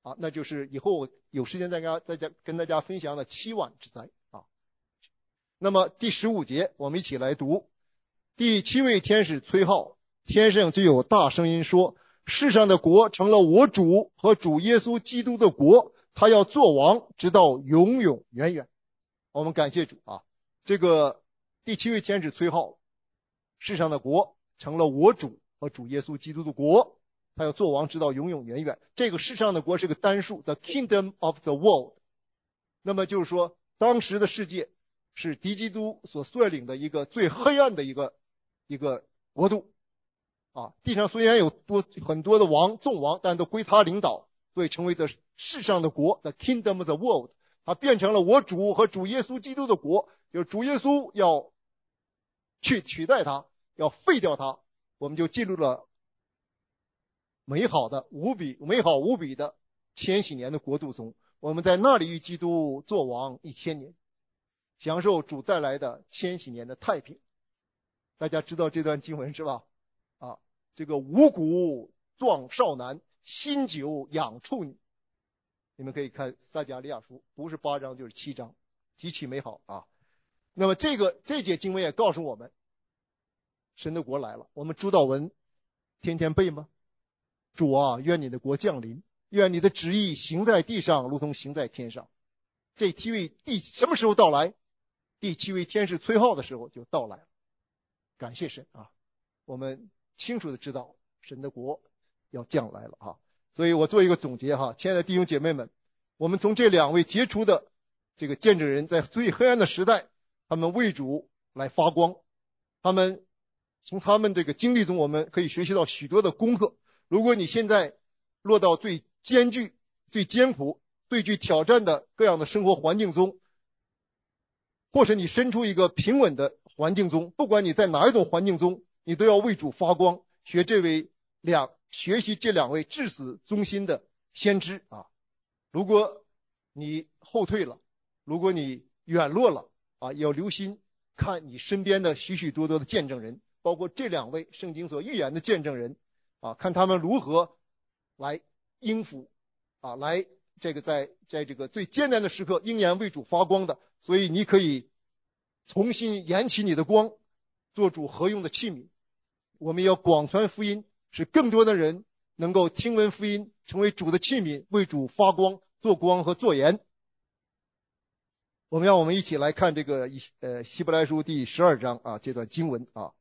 B: 啊，那就是以后有时间再跟大家跟大家分享的七万之灾啊。那么第十五节我们一起来读，第七位天使吹号，天上就有大声音说，世上的国成了我主和主耶稣基督的国，他要做王直到永永远远。我们感谢主啊，这个第七位天使吹号，世上的国成了我主和主耶稣基督的国，他要做王直到永永远远。这个世上的国是个单数 the kingdom of the world， 那么就是说当时的世界是敌基督所率领的一个最黑暗的一个一个国度啊，地上虽然有多很多的王众王，但都归他领导，所以成为的世上的国 the kingdom of the world， 它变成了我主和主耶稣基督的国，就是主耶稣要去取代他，要废掉他，我们就进入了美好的无比美好无比的千禧年的国度中，我们在那里与基督作王一千年，享受主带来的千禧年的太平。大家知道这段经文是吧？啊，这个五谷壮少男，新酒养处女。你们可以看撒迦利亚书，不是八章就是七章，极其美好啊。那么这个这节经文也告诉我们，神的国来了。我们主祷文天天背吗？主啊，愿你的国降临，愿你的旨意行在地上，如同行在天上。这七位第什么时候到来？第七位天使吹号的时候就到来了。感谢神啊，我们清楚的知道神的国要降来了啊。所以我做一个总结哈，亲爱的弟兄姐妹们，我们从这两位杰出的这个见证人，在最黑暗的时代，他们为主来发光，他们从他们这个经历中，我们可以学习到许多的功课。如果你现在落到最艰巨、最艰苦、最具挑战的各样的生活环境中，或是你身处一个平稳的环境中，不管你在哪一种环境中，你都要为主发光，学这位两学习这两位至死忠心的先知啊。如果你后退了，如果你远落了啊，要留心看你身边的许许多多的见证人，包括这两位圣经所预言的见证人啊，看他们如何来应付啊，来这个在在这个最艰难的时刻应然为主发光的。所以你可以重新燃起你的光，做主合用的器皿。我们要广传福音，使更多的人能够听闻福音，成为主的器皿，为主发光、做光和做盐。我们让我们一起来看这个呃希伯来书第十二章啊，这段经文啊，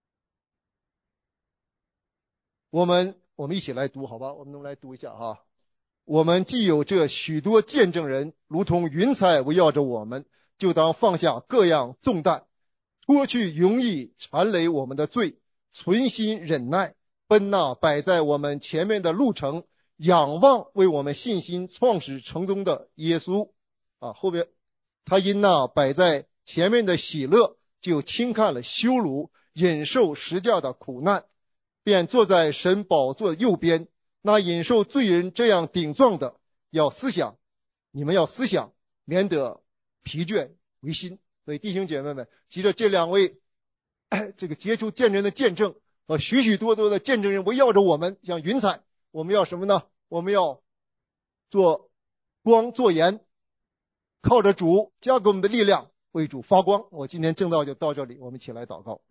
B: 我们我们一起来读好吧？我们能来读一下哈。我们既有这许多见证人，如同云彩围绕着我们，就当放下各样重担，脱去容易缠累我们的罪，存心忍耐，奔那摆在我们前面的路程，仰望为我们信心创始成终的耶稣啊。后边他因那摆在前面的喜乐，就轻看了羞辱，忍受十架的苦难，便坐在神宝座右边。那忍受罪人这样顶撞的，要思想，你们要思想，免得疲倦为心。所以弟兄姐妹们，藉着这两位这个杰出见证的见证和许许多多的见证人围绕着我们，像云彩，我们要什么呢？我们要做光做盐，靠着主加给我们的力量，为主发光。我今天正道就到这里，我们一起来祷告。